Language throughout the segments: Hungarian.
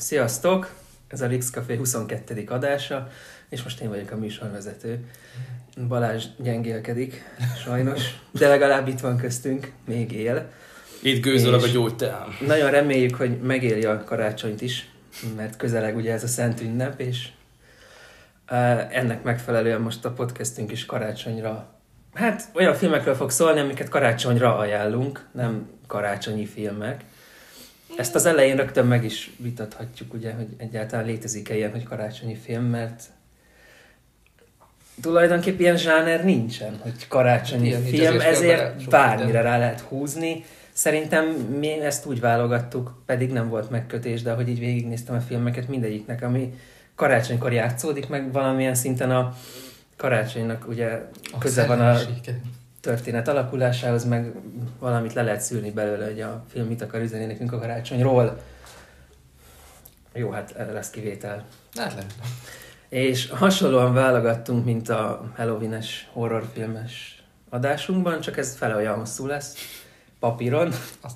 Sziasztok! Ez a Rix Café 22. adása, és most én vagyok a műsorvezető. Balázs gyengélkedik, sajnos, de legalább itt van köztünk, még él. Itt gőzöleg a gyógyteám. Nagyon reméljük, hogy megéli a karácsonyt is, mert közeleg ugye ez a szent ünnep, és ennek megfelelően most a podcastünk is karácsonyra, hát olyan filmekről fog szólni, amiket karácsonyra ajánlunk, nem karácsonyi filmek. Ezt az elején rögtön meg is vitathatjuk, ugye, hogy egyáltalán létezik-e ilyen, hogy karácsonyi film, mert tulajdonképpen ilyen zsáner nincsen, hogy karácsonyi ilyen film, ezért bármire rá lehet húzni. Szerintem mi ezt úgy válogattuk, pedig nem volt megkötés, de ahogy így végignéztem a filmeket, mindegyiknek, ami karácsonykor játszódik, meg valamilyen szinten a karácsonynak ugye köze van a történet alakulásához, meg valamit le lehet szűrni belőle, hogy a film mit akar üzenni nekünk a karácsonyról. Jó, hát lesz kivétel. Hát lehet. És hasonlóan válogattunk, mint a Halloween-es horrorfilmes adásunkban, csak ez fele olyan hosszú lesz papíron.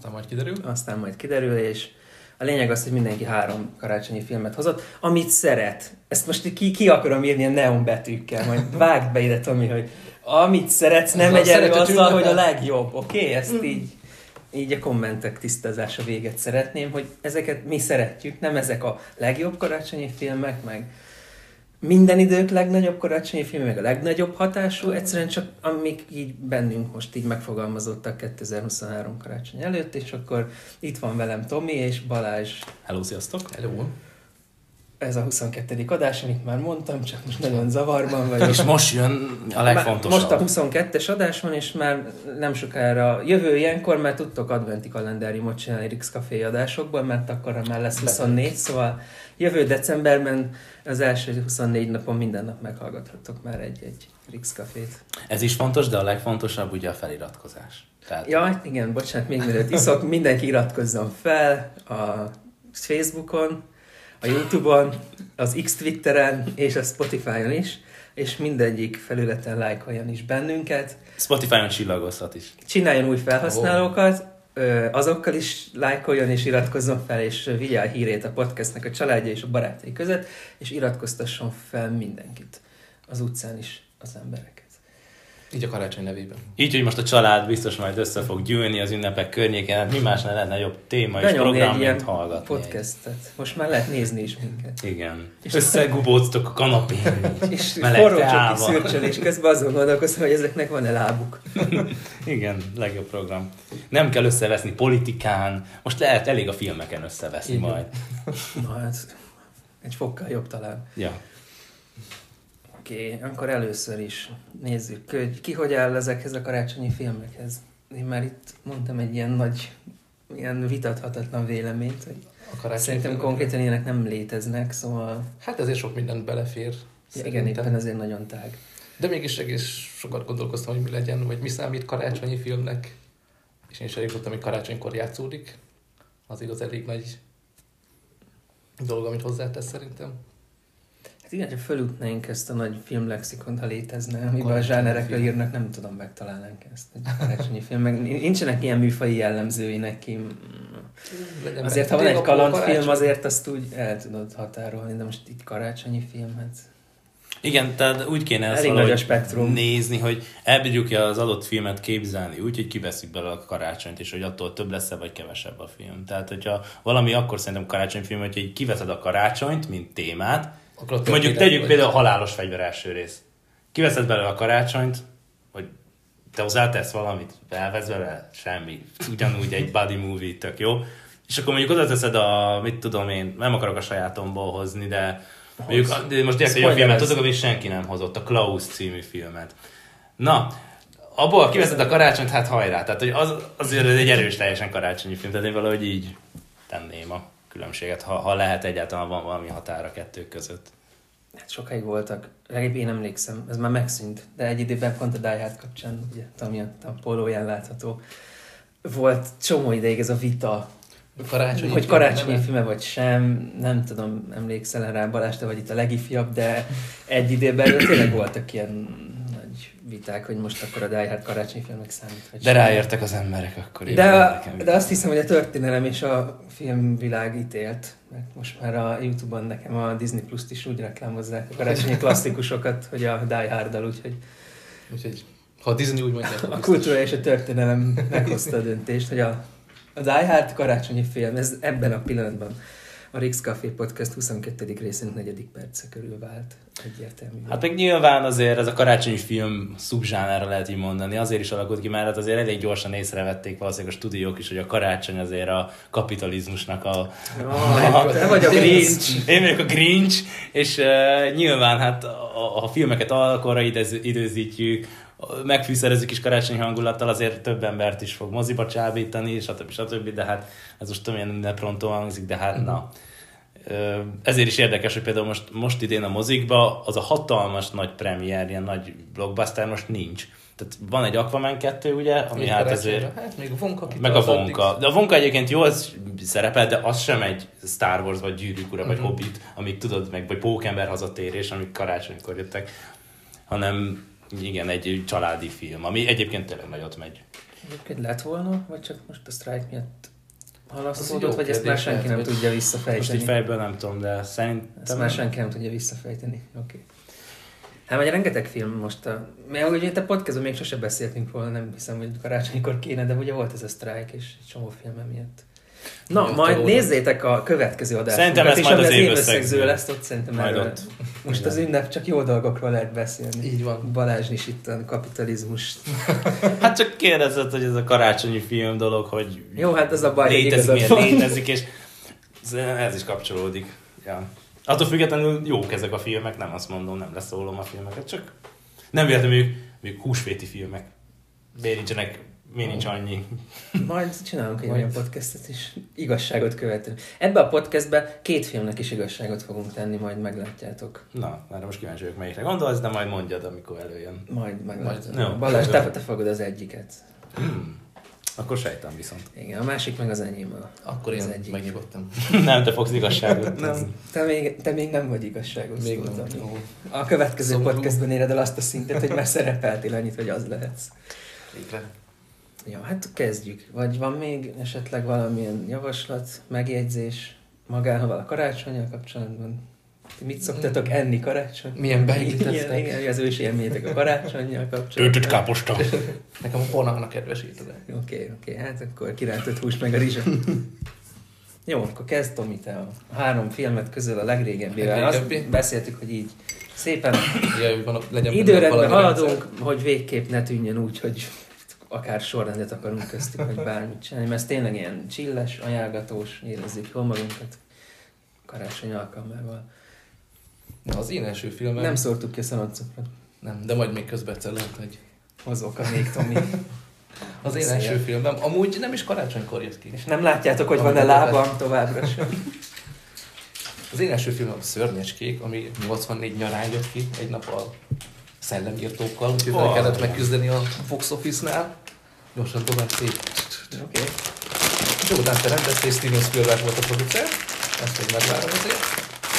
Aztán majd kiderül, és a lényeg az, hogy mindenki 3 karácsonyi filmet hozott, amit szeret. Ezt most ki akarom írni a neon betűkkel, majd vágd be ide, Tomi, hogy amit szeretsz, nem megy elő azzal, hogy a legjobb, oké? Ezt így a kommentek tisztázása véget szeretném, hogy ezeket mi szeretjük, nem ezek a legjobb karácsonyi filmek, meg minden idők legnagyobb karácsonyi film, meg a legnagyobb hatású, egyszerűen csak amik így bennünk most így megfogalmazottak 2023 karácsony előtt, és akkor itt van velem Tomi és Balázs. Hello, sziasztok! Hello! Ez a 22. adás, amit már mondtam, csak most nagyon zavarban vagyok. És most jön a legfontosabb. Most a 22-es adás van, és már nem sokára jövő ilyenkor, mert tudtok adventi kalendáriumot csinálni Rix Café adásokból, mert akkor már lesz 24, szóval jövő decemberben az első 24 napon minden nap meghallgathatok már egy Rix Cafét. Ez is fontos, de a legfontosabb ugye a feliratkozás. Tehát... Ja, igen, bocsánat, még mielőtt iszok, mindenki iratkozzon fel a Facebookon, a YouTube-on, az X-Twitteren és a Spotify-on is, és mindegyik felületen lájkoljon is bennünket. Spotify-on csillagozhat is. Csináljon új felhasználókat, azokkal is lájkoljon és iratkozzon fel, és vigye a hírét a podcastnek a családja és a barátai között, és iratkoztasson fel mindenkit. Az utcán is az embereket. Így a karácsony nevében. Így, hogy most a család biztos majd össze fog gyűlni az ünnepek környékén, hát mi másnál lenne jobb téma és program, mint hallgatni. Podcastet. Most már lehet nézni is minket. Igen. És összegubóztok a kanapén. És forró csoki szürcsölés közben azon gondolkoztam, hogy ezeknek van-e lábuk. Igen, legjobb program. Nem kell összeveszni politikán, most lehet elég a filmeken összeveszni igen. Majd. Na hát, egy fokkal jobb talán. Ja. Oké, akkor először is nézzük, hogy ki hogy áll ezekhez a karácsonyi filmekhez. Én már itt mondtam egy ilyen nagy, ilyen vitathatatlan véleményt, hogy szerintem konkrétan ilyenek nem léteznek, szóval... Hát ezért sok mindent belefér. Ja, igen, éppen azért nagyon tág. De mégis egész sokat gondolkoztam, hogy mi legyen, vagy mi számít karácsonyi filmnek. És én is elég tudtam, hogy karácsonykor játszódik. Az igaz elég nagy dolog, amit hozzátesz szerintem. Hát igen, ha fölütnénk ezt a nagy filmlexikont, ha létezne, amiben a zsánerekről írnak, nem tudom, megtalálnánk ezt egy karácsonyi film. Meg nincsenek ilyen műfaji jellemzői neki. Azért, ha van egy kalandfilm, azért azt úgy el tudod határolni, de most itt karácsonyi film, hát... Igen, tehát úgy kéne ezt valahogy nézni, hogy elbírjuk az adott filmet képzelni úgy, hogy kiveszünk belőle a karácsonyt, és hogy attól több lesz-e vagy kevesebb a film. Tehát, hogyha valami, akkor szerintem karácsonyfilm, hogyha így kiveszed a karácsonyt, mint témát, mondjuk tegyük például a Halálos fegyver első rész. Kiveszed belőle a karácsonyt, hogy te hozzátesz valamit, elvesz vele, semmi. Ugyanúgy egy buddy movie, tök jó. És akkor mondjuk oda teszed mit tudom én, nem akarok a sajátomból hozni, de mondjuk, most direkt egy olyan filmet tudok, amit senki nem hozott, a Klaus című filmet. Na, abból kiveszed a karácsonyt, hát hajrá. Tehát hogy azért egy erős teljesen karácsonyi film, tehát én valahogy így tenném a különbséget, ha lehet egyáltalán van valami határ a kettő között. Hát sokáig voltak, legalább én emlékszem, ez már megszűnt, de egy időben pont a Die Hard kapcsán, ugye, ami a pólóján látható, volt csomó ideig ez a vita, hogy karácsonyi filme vagy sem, nem tudom, emlékszel rá Balázs, te vagy itt a legifjabb, de egy időben tényleg voltak ilyen nagy viták, hogy most akkor a Die Hard karácsonyfilmnek számít. De ráértek az emberek akkor. De azt hiszem, hogy a történelem és a filmvilág ítélt. Mert most már a YouTube-on nekem a Disney Plus-t is úgy reklámozzák a karácsonyi klasszikusokat, hogy a Die Hard-dal, úgyhogy ha a Disney úgy mondja, a kultúra és a történelem meghozta a döntést, hogy a Die Hard karácsonyi film, ez ebben a pillanatban a Rix Café Podcast 22. részének 4. perce körül vált egyértelmű. Hát meg nyilván azért ez a karácsonyi film szubzsánára lehet így mondani, azért is alakult ki, mert azért elég gyorsan észrevették valószínűleg a stúdiók is, hogy a karácsony azért a kapitalizmusnak te vagy a Grinch. Én vagyok a Grinch, és nyilván hát a filmeket alkorra időzítjük, megfűszerezzük is karácsonyi hangulattal, azért több embert is fog moziba csábítani, stb. De hát ez most tudom, ilyen neprontó hangzik, de hát na. Ezért is érdekes, hogy például most idén a mozikba az a hatalmas nagy premier, ilyen nagy blockbuster most nincs. Tehát van egy Aquaman 2, ugye, ami még hát ezért... Hát még a Wonka. Meg a Wonka. De a Wonka egyébként jól szerepel, de az sem egy Star Wars, vagy Gyűrűk ura, vagy Hobbit, amik tudod meg, vagy Pókember hazatérés, amik karácsonykor jöttek, hanem igen, egy családi film, ami egyébként tényleg nagyot megy. Egyébként lett volna, vagy csak most a sztrájk miatt halasztódott, vagy ezt már senki nem tudja visszafejteni? Most így fejből nem tudom, de szerintem... Ezt már senki nem tudja visszafejteni. Oké. Hát vagy rengeteg film most mert ugye itt a podcastban még sose beszéltünk volna, nem hiszem, hogy karácsonykor kéne, de ugye volt ez a sztrájk, és egy csomó film emiatt. Na, majd nézzétek a következő adást. Szerintem ez majd az évösszegző lesz, ott szerintem erről. Most igen. Az ünnep csak jó dolgokról lehet beszélni. Így van. Balázs is itt a kapitalizmus. Hát csak kérdezett, hogy ez a karácsonyi film dolog, hogy jó, hát az a baj, létezik, és ez is kapcsolódik. Ja. Attól függetlenül jók ezek a filmek, nem azt mondom, nem leszólom a filmeket, csak nem véletlenül még húsvéti filmek. Miért nincs annyi? Majd csinálunk egy olyan podcastet is. Igazságot követően. Ebben a podcastben 2 filmnek is igazságot fogunk tenni, majd meglátjátok. Na, már most kíváncsi vagyok, melyikre gondolsz, de majd mondjad, amikor előjön. Majd meglátod. No. Balázs, te fogod az egyiket. Akkor sejtem viszont. Igen, a másik meg az enyém. Akkor én megnyugodtam. Nem, te fogsz igazságot. Nem, te még nem vagy igazságos. Még nem. A következő podcastben éred el azt a szintet, hogy már szerepeltél annyit, hogy az lehetsz. Végre. Ja, hát kezdjük. Vagy van még esetleg valamilyen javaslat, megjegyzés magával a karácsonnyal kapcsolatban? Ti mit szoktatok enni karácsony? Milyen beiglit Igen, az ős élményetek a karácsonnyal kapcsolatban. Töltött káposta. Nekem a ponának kedvesítve. Oké, hát akkor kirántott hús meg a rizsa. Jó, akkor kezd Tomi, te a 3 filmet közül a legrégebbivel. Azt beszéltük, hogy így szépen időrendben haladunk, hogy végképp ne tűnjön úgy, hogy akár sorrendet akarunk köztük, vagy bármit csinálni, mert ez tényleg ilyen csilles, ajánlgatós, érezzük jól magunkat karácsony alkalmával. Na, az én első filmem... Nem szórtuk ki a szaloncukrot. Nem, de majd még közben egyszer lehet, hogy... Hozok a még, Tomi. Az én első filmem, amúgy nem is karácsonykor jött ki. És nem látjátok, hogy van-e lábam továbbra sem. Az én első filmem a Szörnyecskék, ami 84 nyarán jött ki, egy nap a szellemírtókkal, úgyhogy fel kellett megküzdeni a Fox Office-nál. Gyorsan tovább szép. Oké. Joe Dante rendezte, és Steven Spielberg volt a producer. Ezt még megvárom azért.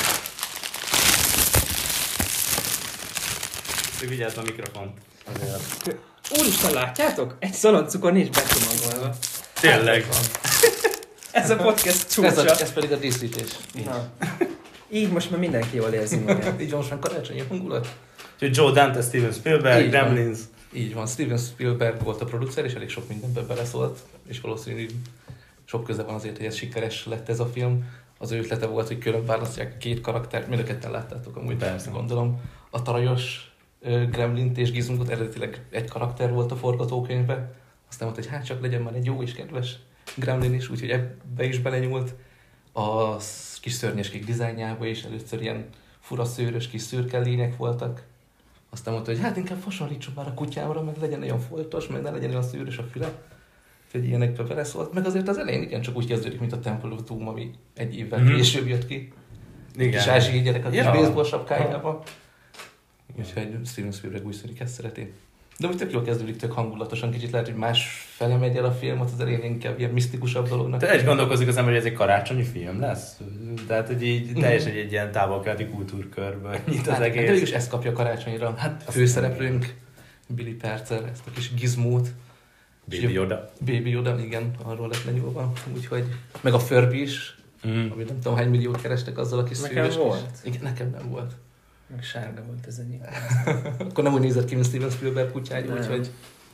Vigyázz a mikrofon. Úristen, látjátok? Egy szaloncukor nincs becsomagolva. Tényleg. Ez a podcast csúcsa. Ez pedig a díszítés. Na. Így most már mindenki jól érzi magát. Így van, most már karácsonyi hangulat. Úgyhogy Joe Dante, Steven Spielberg, Gremlins. Így van, Steven Spielberg volt a producer, és elég sok mindenben beleszólt, és valószínűleg sok köze van azért, hogy ez sikeres lett ez a film. Az ő ötlete volt, hogy külön választják a 2 karaktert, mind a ketten láttátok amúgy, persze gondolom. A tarajos Gremlint és Gizmót eredetileg egy karakter volt a forgatókönyvben. Aztán mondta, hogy hát csak legyen már egy jó és kedves Gremlin is, úgyhogy ebbe is belenyúlt. A kis szörnyeskék dizájnjába is először ilyen fura szőrös kis szürke lények voltak. Aztán mondta, hogy hát inkább hasonlítsuk már a kutyámra, meg legyen olyan foltos, meg ne legyen olyan szőrös a füle. Úgyhogy ilyenekbe beleszólt. Meg azért az elején igen csak úgy kezdődik, mint a Temple of Doom, ami egy évvel később jött ki. Igen. Kis ázsiai gyerek a kis baseball sapkájában. Úgyhogy Steven Spielberg úgy szűnik, ezt szereti. De úgy tök jól kezdődik, tök hangulatosan, kicsit lehet, hogy más fele megy el a film, az elején inkább ilyen misztikusabb dolognak. Te is gondolkozik az ember, hogy ez egy karácsonyi film lesz? Tehát, hogy így teljesen egy ilyen távol-keleti kultúrkörből nyit az egész. De is ezt kapja karácsonyra. Hát a főszereplőnk Billy Percer, ezt a kis gizmót. Baby Yoda. Baby Yoda, igen, arról lett lenyúlva. Úgyhogy, meg a Furby is, amit nem tudom hány milliót kerestek azzal a kis nekem szűrös volt. Igen, nekem nem volt. Meg sárga volt ez ennyi. Akkor nem úgy nézett ki, mint Steven Spielberg kutyája, úgyhogy...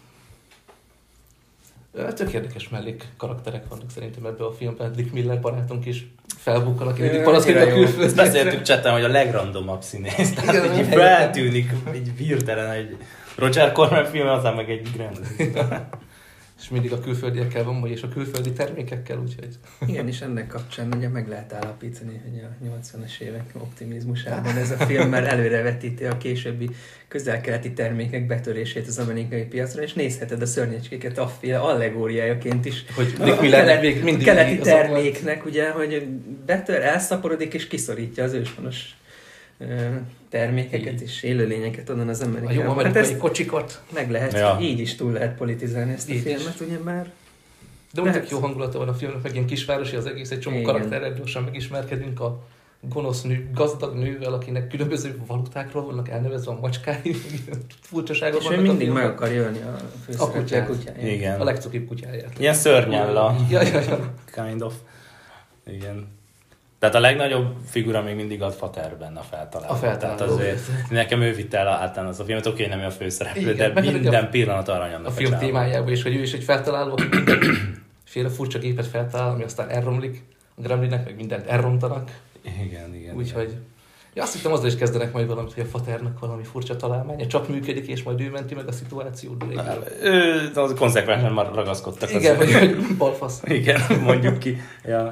Tök érdekes mellék karakterek vannak szerintem ebben a filmben. Dick Miller barátunk is felbukkan, aki mindig panaszkodik a külföldre. Beszéltük chatten, hogy a legrandomabb színész. Tehát így feltűnik, így hirtelen egy Roger Corman film, aztán meg egy Grant. És mindig a külföldiekkel van, és a külföldi termékekkel, úgyhogy... Igen, és ennek kapcsán ugye meg lehet állapítani, hogy a 80-as évek optimizmusában ez a film már előrevetíti a későbbi közel-keleti termékek betörését az amerikai piacra, és nézheted a szörnyecskéket afféle allegóriájaként is. Hogy Dick Miller még mindig keleti terméknek, ugye, hogy betör, elszaporodik és kiszorítja az őshonos termékeket és élőlényeket onnan az amerikai. A jó amerikai kocsikot. Meg lehet, így is túl lehet politizálni ezt a filmet, ugye már. De úgy tök jó hangulata van a filmnek, meg ilyen kisvárosi az egész, egy csomó karakterrel gyorsan megismerkedünk a gonosz nő, gazdag nővel, akinek különböző valutákról vannak elnevezve a macskái, furcsaságok vannak. És ő mindig meg akar jönni a főszereplő kutyáját. Igen. A legcukibb kutyáját. Ilyen szörnyella. Ja. Kind of. Igen. Tehát a legnagyobb figura még mindig a Fater benne a feltaláló. Tehát azért nekem ő vitte el általán az a filmet, oké, nem a főszereplő, de minden pillanat aranyamnak a film témájában is, hogy ő is egy feltaláló, aki mindenféle furcsa gépet feltalál, ami aztán elromlik. A Gremlinnek meg mindent elrontanak. Igen. Úgyhogy azt hittem, azzal is kezdenek majd valamit, hogy a Faternak valami furcsa találmánya csak működik, és majd ő menti meg a szituációt. Ő konzekvensen már ragaszkodtak. Igen, vagy balfasz. Igen, mondjuk ki. Ja.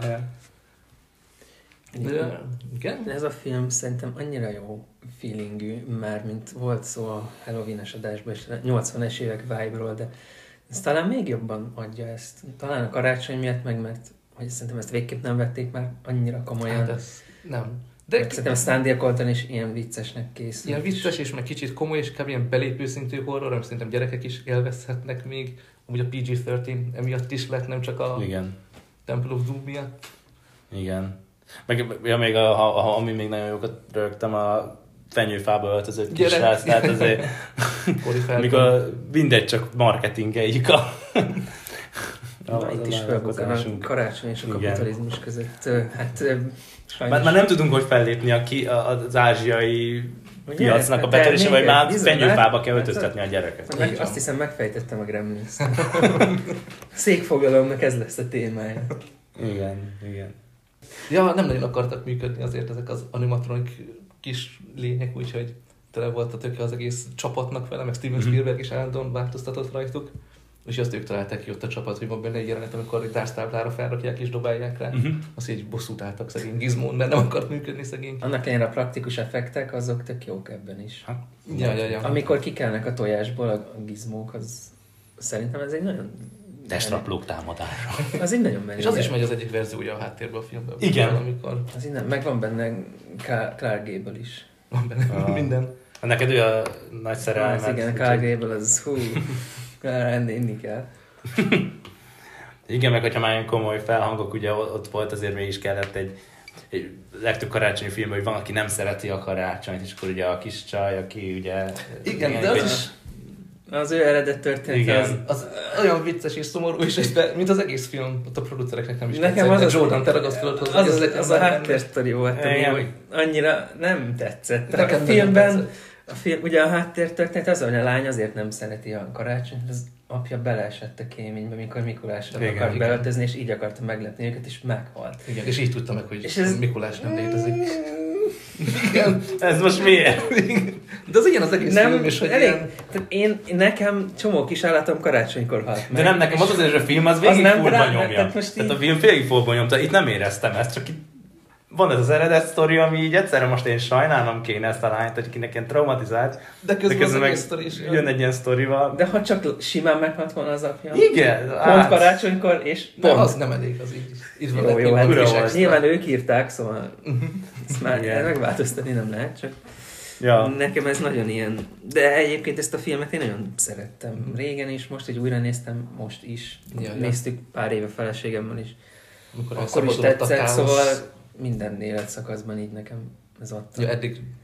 Igen? Ez a film szerintem annyira jó feelingű, már mint volt szó a Halloween-es adásban, és 80-es évek vibe-ról, de ez talán még jobban adja ezt. Talán a karácsony miatt meg, mert hogy szerintem ezt végképp nem vették már annyira komolyan. Hát ez nem. De szerintem szándékoltan is ilyen viccesnek készül. Ilyen vicces és meg kicsit komoly és kb. Ilyen belépő szintű horror, amit szerintem gyerekek is élvezhetnek még. Amúgy a PG-13 emiatt is lett, nem csak a Temple of Doom miatt. Igen. Meg még ami még nagyon jókat rögtem, a fenyőfába öltözött kis srác, tehát azért mikor mindegy, csak marketingeljük itt is felbukkan a karácsony és a kapitalizmus között. Hát sajnos... Már nem tudunk, hogy fellépni az ázsiai piacnak a betörése, vagy már fenyőfába kell öltöztetni a gyereket. Azt hiszem, megfejtettem a Gremlins-t. Székfogalomnak ez lesz a témája. Igen. Ja, nem nagyon akartak működni azért ezek az animatronik kis lények, úgyhogy tele volt a töke az egész csapatnak vele, meg Steven Spielberg is állandóan változtatott rajtuk. És azt ők találták ki ott a csapat, hogy van benne egy jelenet, amikor egy tárctáblára felrakják és dobálják rá. Azt így bosszút álltak szegény Gizmón, mert nem akart működni szegény. Annak ellenére a praktikus effektek, azok tök jók ebben is. Ja. Amikor kikelnek a tojásból a gizmók, az szerintem ez egy nagyon... Testraplók támadása. Az így nagyon menő. És az is megy az egyik verziója a háttérben a filmben. Igen. Amikor... Az innen, meg van benne Clark Gable is. Van benne minden. Neked ő a nagy szerelmet. Igen, Clark Gable az inni kell. Igen, meg hogyha már ilyen komoly felhangok, ugye ott volt, azért mégis kellett egy legtöbb karácsonyi filmben, hogy van, aki nem szereti a karácsonyt, és akkor ugye a kis csaj, aki ugye... Igen, de az is... Az ő eredet történet az olyan vicces és szomorú, és mint az egész film, ott a producereknek nem is nekem tetszett. Jordan, te ragaszkodott hozzá. Az a háttérsztori volt, hogy annyira nem tetszett. A filmben, ugye a háttértörténet az, hogy a lány azért nem szereti a karácsonyt, az apja beleesett a kéménybe, mikor Mikulásra akart beöltözni, és így akarta meglepni őket, és meghalt. Igen, és így tudta meg, hogy Mikulás nem létezik. Igen. Ez most miért? De az ilyen az egész film is, hogy elég, ilyen... Nekem csomó kis állatom karácsonykor halt meg. De nem, nekem az azért, hogy a film az végig furba nyomja. Tehát a film végig furba nyomta, itt nem éreztem ezt, csak itt van ez az eredet sztori, ami így egyszerre most én sajnálnom kéne ezt a lányt, hogy kinek ilyen traumatizált. De közben az egész sztori is jön egy ilyen sztorival. De ha csak simán meghalt volna az apja. Igen. Pont karácsonykor, és pont. Az nem elég, az így. Itt van jó, hát nyilván ők írták, szóval ezt már megváltoztatni nem lehet, csak nekem ez nagyon ilyen. De egyébként ezt a filmet én nagyon szerettem. Régen is, most így újra néztem, most is. Néztük pár éve feleségemmel is. Akkor is tetszett, szóval minden életszakaszban így nekem ez adta. Ja, eddig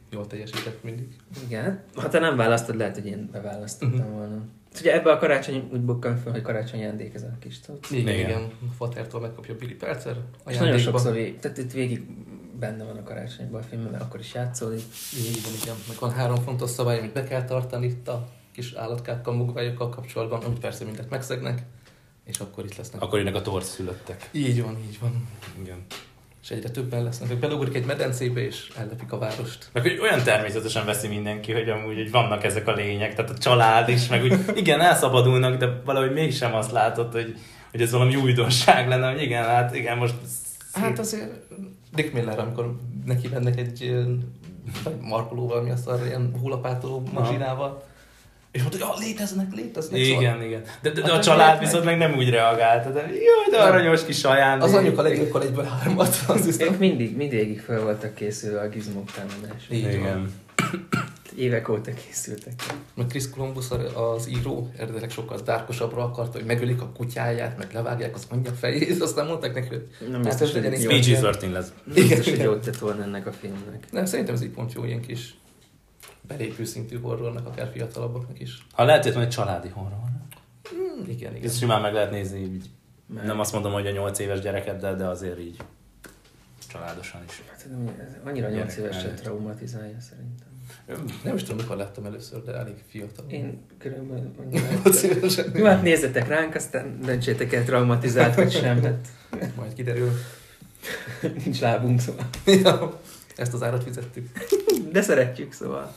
jól teljesített mindig. Igen, ha te nem választod, lehet, hogy én beválasztottam volna. Ugye ebbe a karácsony úgy bukkan fel, hogy karácsonyi ajándék ez a kis tud. Igen. Fatertól megkapja Billy Peltzer és nagyon sokszor, tehát itt végig benne van a karácsonyban a filmben, mert akkor is játszódik. Igen. Meg van 3 fontos szabály, amit be kell tartani itt a kis állatkákkal, mugványokkal kapcsolatban, amit persze mindent megszegnek, és akkor itt lesznek. Akkor jönnek a torszülöttek. Így van. Igen. És egyre többen lesznek, hogy belugrik egy medencébe, és ellepik a várost. Meg hogy olyan természetesen veszi mindenki, hogy amúgy hogy vannak ezek a lények, tehát a család is, meg úgy igen, elszabadulnak, de valahogy mégsem azt látod, hogy ez valami újdonság lenne, hogy igen, most... Hát azért Dick Miller, amikor neki mennek egy markolóval, ami azt arra ilyen hullapátoló mazsinával, és mondta, hogy léteznek. Igen. De a család viszont meg nem úgy reagálta, de jó, de aranyos kis ajándék. Az anyuka legjobbkor egyből 3 Ők mindig fel voltak készülve a gizmok támadásra. Igen. Évek óta készültek. Meg Chris Columbus, az író, eredetileg sokkal dárkosabbra akarta, hogy megölik a kutyáját, meg levágják az anyja fejét, aztán mondták neki, hogy nem biztos, hogy PG-13 lesz. Biztos, hogy jót tett volna ennek a filmnek. Nem, szerintem ez így pont jó, ilyen kis belépő szintű horrornak, akár fiatalabbaknak is. Ha lehet, hogy van egy családi horror. Igen. Ezt simán meg lehet nézni így. Nem azt mondom, hogy a 8 éves gyereket, de azért így családosan is. Hát annyira 8 évesen traumatizálja szerintem. Nem is tudom, mikor láttam először, de elég fiatal. Én körülbelül 8 évesen. Jó, hát nézzetek ránk, aztán döntsétek el, traumatizált vagy sem. Hát... Majd kiderül. Nincs lábunk, szóval. Ja, ezt az árat fizettük. De szeretjük, szóval.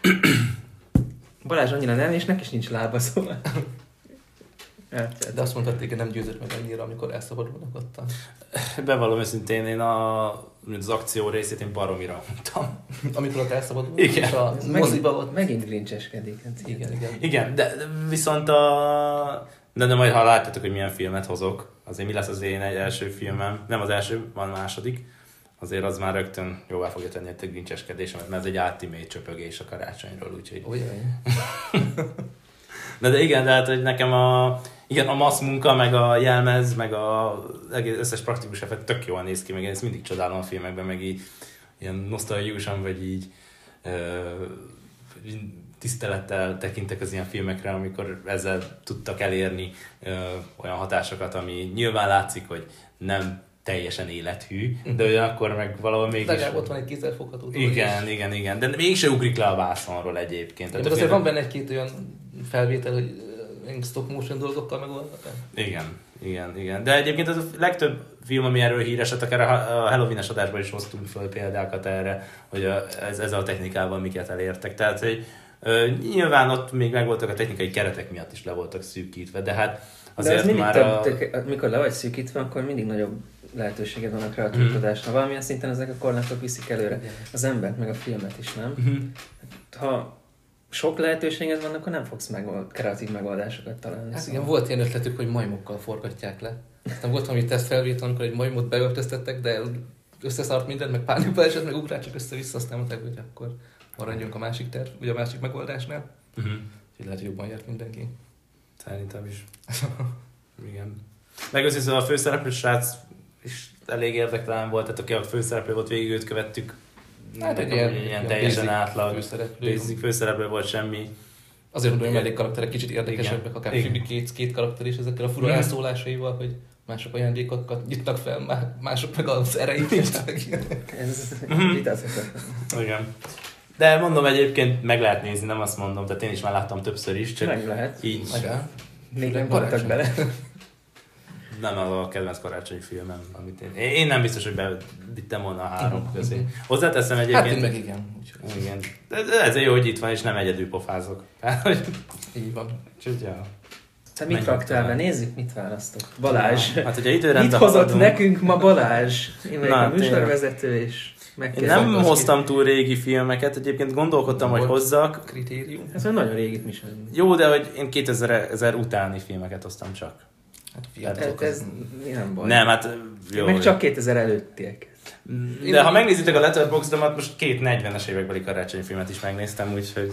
Balázs annyira nem, és neki is nincs lába, szóval. De azt mondtad, hogy nem győzött meg annyira, amikor elszabadulnak ottan. Bevallom őszintén, én az akció részét én baromira mondtam. Amikor ott elszabadulnak, igen. és a moziba ott... Megint grincseskedik. Hát igen, de viszont de majd ha látjátok, hogy milyen filmet hozok, azért mi lesz az én egy első filmem, nem az első, van a második, azért az már rögtön jóvá fogja tenni a grincseskedésemet, mert ez egy ultimate csöpögés a karácsonyról, úgyhogy... De igen, tehát, hogy nekem a massz munka, meg a jelmez, meg az összes praktikus effekt tök jól néz ki, meg én ezt mindig csodálom a filmekben, meg így ilyen nosztalgiusan, vagy így tisztelettel tekintek az ilyen filmekre, amikor ezzel tudtak elérni olyan hatásokat, ami nyilván látszik, hogy nem teljesen élethű, de ugyanakkor meg valahol mégis... Legalább ott van egy kézzelfogható. Igen, de mégse ugrik le a vászonról egyébként. De azért van benne egy-két olyan felvétel, hogy stop motion dolgokkal megoldnak. Igen. De egyébként az a legtöbb film, ami erről híres, akár a Halloween-es adásban is hoztunk föl példákat erre, hogy ezzel a technikával miket elértek. Tehát, hogy nyilván ott még megvoltak a technikai keretek miatt is le voltak szűkítve, de hát azért de már mikor le vagy szűkítve, akkor mindig nagyobb lehetőséged van a kreativitásra. Valamilyen szinten ezek a korlátok viszik előre az embert, meg a filmet is, nem? Ha sok lehetőséged van, akkor nem fogsz kreatív megoldásokat találni. Hát igen, volt ilyen ötletük, hogy majmokkal forgatják le. Aztán volt valami tesztfelvétel, amikor egy majmot beöltöztettek, de összeszart mindent, meg pánikba esett, meg ugrál csak össze-vissza, aztán mondták, hogy akkor maradjunk a másik terv, vagy a másik megoldásnál. Úgyhogy lehet, hogy jobban járt mindenki. Szerintem is. Igen. Meg összeszól a főszereplő srác is elég érdektelen volt, tehát aki a főszereplő volt, végig őt követtük. Hát egy ilyen teljesen átlag. Főszereplő volt, semmi. Azért mondom, hogy mellék karakterek kicsit érdekesebbek, akár Phoebe Cates két karakter is ezekkel a fura elszólásaival, hogy mások ajándékokat nyitnak fel, mások meg az erejét. Ez vitázhatatlan. Igen. De mondom, egyébként meg lehet nézni, nem azt mondom, tehát én is már láttam többször is, csak meg lehet. Így. Még nem voltak bele. Nem az a kedvenc karácsonyi filmem, amit én nem biztos, hogy bevittem volna a 3 közé. Hozzáteszem egyébként... Hát én meg igen. Igen. De ez jó, hogy itt van, és nem egyedül pofázok. Így van. Úgyhogy, ja. Te mit raktál be? Nézzük, mit választok. Balázs. Hát, hogyha időrendben mit hozott nekünk ma Balázs? Én vagyok a műsorvezető, és én nem hoztam túl régi filmeket, egyébként gondolkodtam, hogy hozzak. Kritérium. Ez már nagyon régit mi sem. Jó, de hogy én 2000 utáni filmeket hoztam csak. Hát ez nem baj. Nem, hát jó. Meg csak 2000 előttiek. De ha megnézitek a Letterboxdomat, most 2 40-es évekbeli karácsonyi filmet is megnéztem, úgyhogy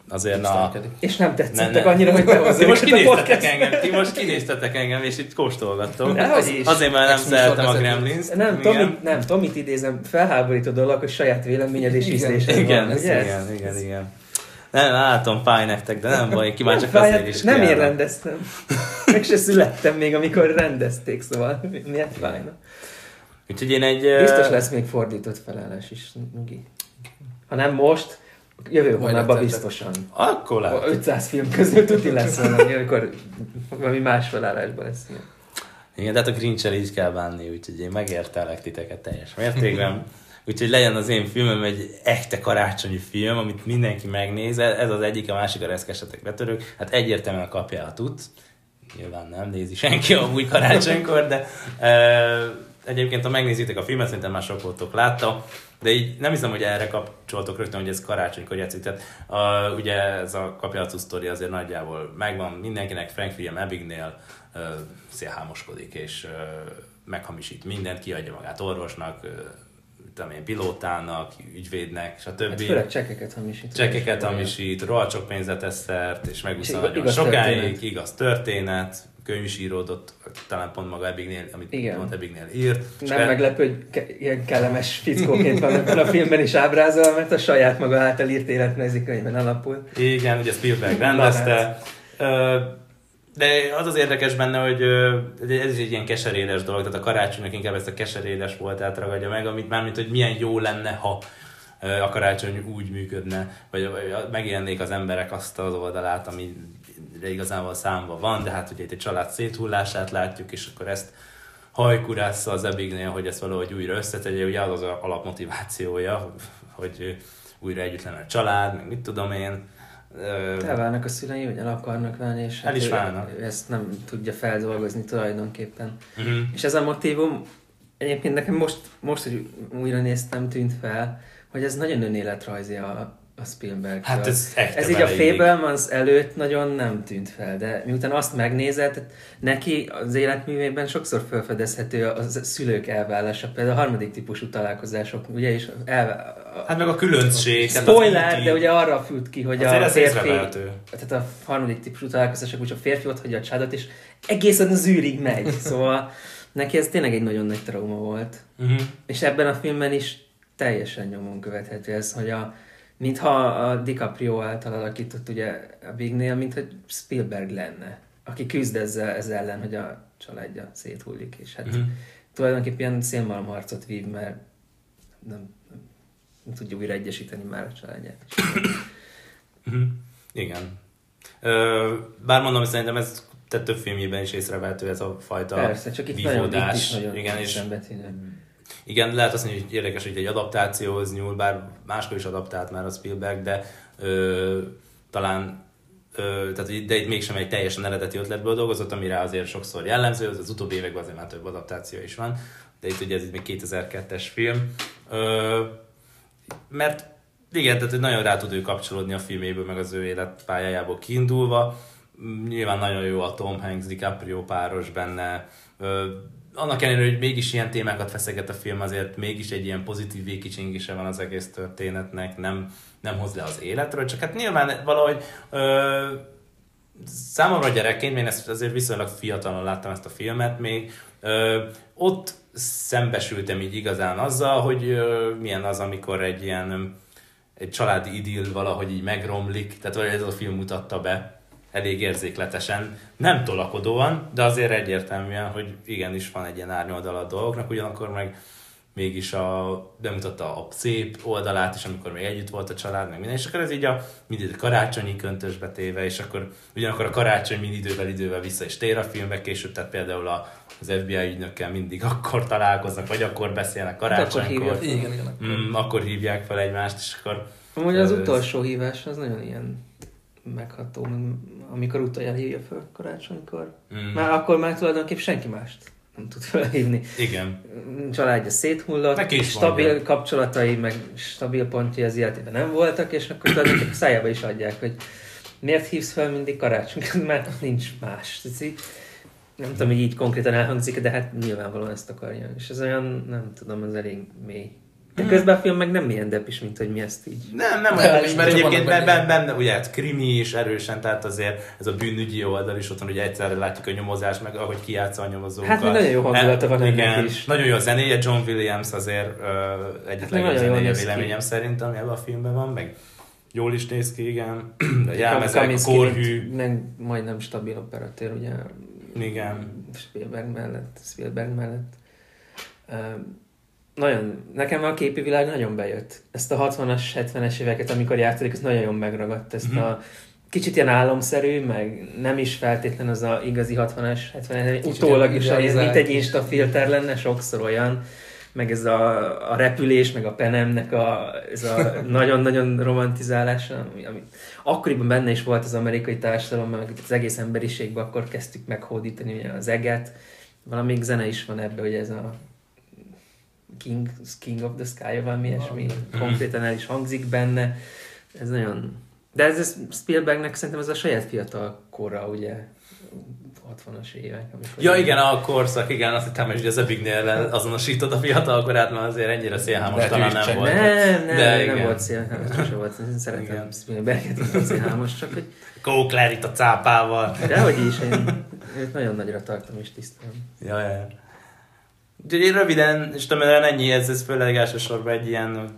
azért És nem tetszettek annyira, hogy behozzuk Ti most kinéztetek engem, és itt kóstolgattok. Azért, mert nem szeretem a Gremlins-t. Nem, Tomit idézem, felháborító dolog, hogy saját véleményed és ízlésed van. Igen. Nem, látom, fáj nektek, de nem baj, kíváncsiak azért is nem én rendeztem. Meg se születtem még, amikor rendezték, szóval miért fájna? Úgyhogy én biztos lesz még fordított felállás is, Nugi. Ha nem most, jövő hónapban biztosan. Akkor lehet. 500 film közül tuti lesz valami, amikor valami más felállásban lesz ilyen. Igen, de hát a Grinch-el így kell bánni, úgyhogy én megértelek titeket teljes mértékben. Úgyhogy legyen az én filmem egy echte karácsonyi film, amit mindenki megnéz. Ez az egyik, a másik a reszkesetek betörők. Hát egyértelműen kapja a tudsz. Nyilván nem nézi senki amúgy karácsonykor, de egyébként, ha megnézitek a filmet, szerintem már sok voltok látta, de így nem hiszem, hogy erre kapcsoltok rögtön, hogy ez karácsonykor játszik. Tehát ugye ez a kapja a tudsz sztori azért nagyjából megvan mindenkinek. Frank William Abagnale szélhámoskodik, és meghamisít mindent, kiadja magát orvosnak, pilótának, ügyvédnek, stb. Hát főleg csekkeket hamisít. Csekkeket hamisít, rohadt sok pénzet tesz szert, és megúszta nagyon sokáig, igaz történet, könyv is íródott, talán pont maga Abagnale, amit pont Abagnale írt. Nem meglepő, hogy ilyen kellemes fickóként van ebben a filmben is ábrázolva, mert a saját maga által írt életmezőkönyvben alapul. Igen, ugye Spielberg rendezte. De az az érdekes benne, hogy ez is egy ilyen keserédes dolog, tehát a karácsonynak inkább ezt a keserédes voltát ragadja meg, amit mármint, hogy milyen jó lenne, ha a karácsony úgy működne, vagy megélnék az emberek azt az oldalát, amire igazából számva van, de hát ugye itt egy család széthullását látjuk, és akkor ezt hajkurásza az Abagnale, hogy ezt valahogy újra összetegye, ugye az alapmotivációja, hogy újra együtt lenne a család, meg mit tudom én. Elválnak a szülei, vagy el akarnak válni, és el is válnak. Ő ezt nem tudja feldolgozni tulajdonképpen. És ez a motívum, egyébként nekem most, hogy újra néztem, tűnt fel, hogy ez nagyon önéletrajzi a Spielberg. Hát ez így a Fabelmans előtt nagyon nem tűnt fel, de miután azt megnézed, neki az életművében sokszor felfedezhető a szülők elválása, például a harmadik típusú találkozások, ugye, és hát meg a különbség. Spoiler, de ugye arra fut ki, hogy a férfi, tehát a harmadik típusú találkozások, úgy a férfi ott hagyja a családot, és egészen az űrig megy, szóval neki ez tényleg egy nagyon nagy trauma volt. És ebben a filmben is teljesen nyomon követhető ez, hogy mintha a DiCaprio által alakított ugye Abagnale, mint hogy Spielberg lenne, aki küzd ez ellen, hogy a családja széthullik, és hát tulajdonképpen ilyen szélmalomharcot vív, mert nem tudja újra egyesíteni már a családját. Igen. Bár mondom, szerintem ez több filmjében is észrevehető ez a fajta persze, csak itt vívódás. Nagyon igen, és szembetűnő. igen, lehet azt mondani, hogy érdekes, hogy egy adaptációhoz nyúl, bár máskor is adaptált már a Spielberg, de talán tehát, de itt mégsem egy teljesen eredeti ötletből dolgozott, amire azért sokszor jellemző, az utóbbi években azért már több adaptáció is van, de itt ugye ez még 2002-es film. Mert igen, tehát nagyon rá tud ő kapcsolódni a filméből, meg az ő életpályájából kiindulva. Nyilván nagyon jó a Tom Hanks, DiCaprio páros benne. Annak ellenére, hogy mégis ilyen témákat feszeget a film, azért mégis egy ilyen pozitív végkicsingése van az egész történetnek, nem hoz le az életről, csak hát nyilván valahogy számomra gyerekként, én ezt azért viszonylag fiatalon láttam ezt a filmet még, ott szembesültem így igazán azzal, hogy milyen az, amikor egy családi idill valahogy így megromlik, tehát valahogy ez a film mutatta be elég érzékletesen, nem tolakodóan, de azért egyértelműen, hogy igenis van egy ilyen árnyoldala a dolgoknak, ugyanakkor meg mégis bemutatta a szép oldalát is, amikor még együtt volt a család, meg minden, és akkor ez így mindig a karácsonyi köntösbe téve, és akkor ugyanakkor a karácsony mind idővel vissza is tér a filmbe később, tehát például az FBI ügynökkel mindig akkor találkoznak, vagy akkor beszélnek karácsonykor. Akkor hívják fel egymást, és akkor... Amúgy az utolsó hívás az nagyon ilyen megható, amikor utoljára hívja fel karácsonykor. Már akkor már tulajdonképpen senki mást nem tud felhívni. Igen. Családja széthullott, stabil kapcsolatai, meg stabil pontjai az életében nem voltak, és akkor tulajdonképpen szájába is adják, hogy miért hívsz fel mindig karácsonykor, mert nincs más. Nem tudom, hogy így konkrétan elhangzik, de hát nyilvánvalóan ezt akarja. És ez olyan, nem tudom, az elég mély De közben a film meg nem ilyen depis, mint hogy mi ezt így. Nem olyan is, mert egyébként benne ugye krimi is erősen, tehát azért ez a bűnügyi oldal is ott van, ugye egyszerre látjuk a nyomozást, meg ahogy kijátsza a nyomozókat. Hát nagyon jó hangulata van ennek is. Nagyon jó a zenéje, John Williams azért egyik legjobb zenéje véleményem szerint, ami ebben a filmben van, meg jól is néz ki, igen. Jelmezek, a korhű. Majdnem stabil operatőr, ugye. Igen. Spielberg mellett. Nagyon, nekem a képi világ nagyon bejött. Ezt a 60-as, 70-es éveket, amikor játszódik, ez nagyon jól megragadt. Ezt a kicsit ilyen álomszerű, meg nem is feltétlen az a igazi 60-as, 70-es, utólag is, mint egy instafilter lenne, sokszor olyan. Meg ez a repülés, meg a penemnek ez a nagyon-nagyon romantizálása, ami akkoriban benne is volt az amerikai társadalomban, meg az egész emberiségben, akkor kezdtük meghódítani ugye az eget. Valami zene is van ebben, hogy ez a King of the Sky, valami ilyesmi, konkrétan el is hangzik benne. Ez nagyon... De ez Spielbergnek szerintem ez a saját fiatal kora, ugye, 60-as évek. Ja, igen, a korszak, igen, azt hittem, hogy az Epignél azonosítod a fiatal korát, mert azért ennyire szélhámos talán nem volt. Nem volt szélhámos, sose volt. Szeretem Spielberget, a szélhámos, csak hogy... Kókler itt a cápával. Dehogy is, én őt nagyon nagyra tartom és tisztelem. Ja. Úgyhogy én röviden, és tömören ennyi, ez főleg elsősorban egy ilyen...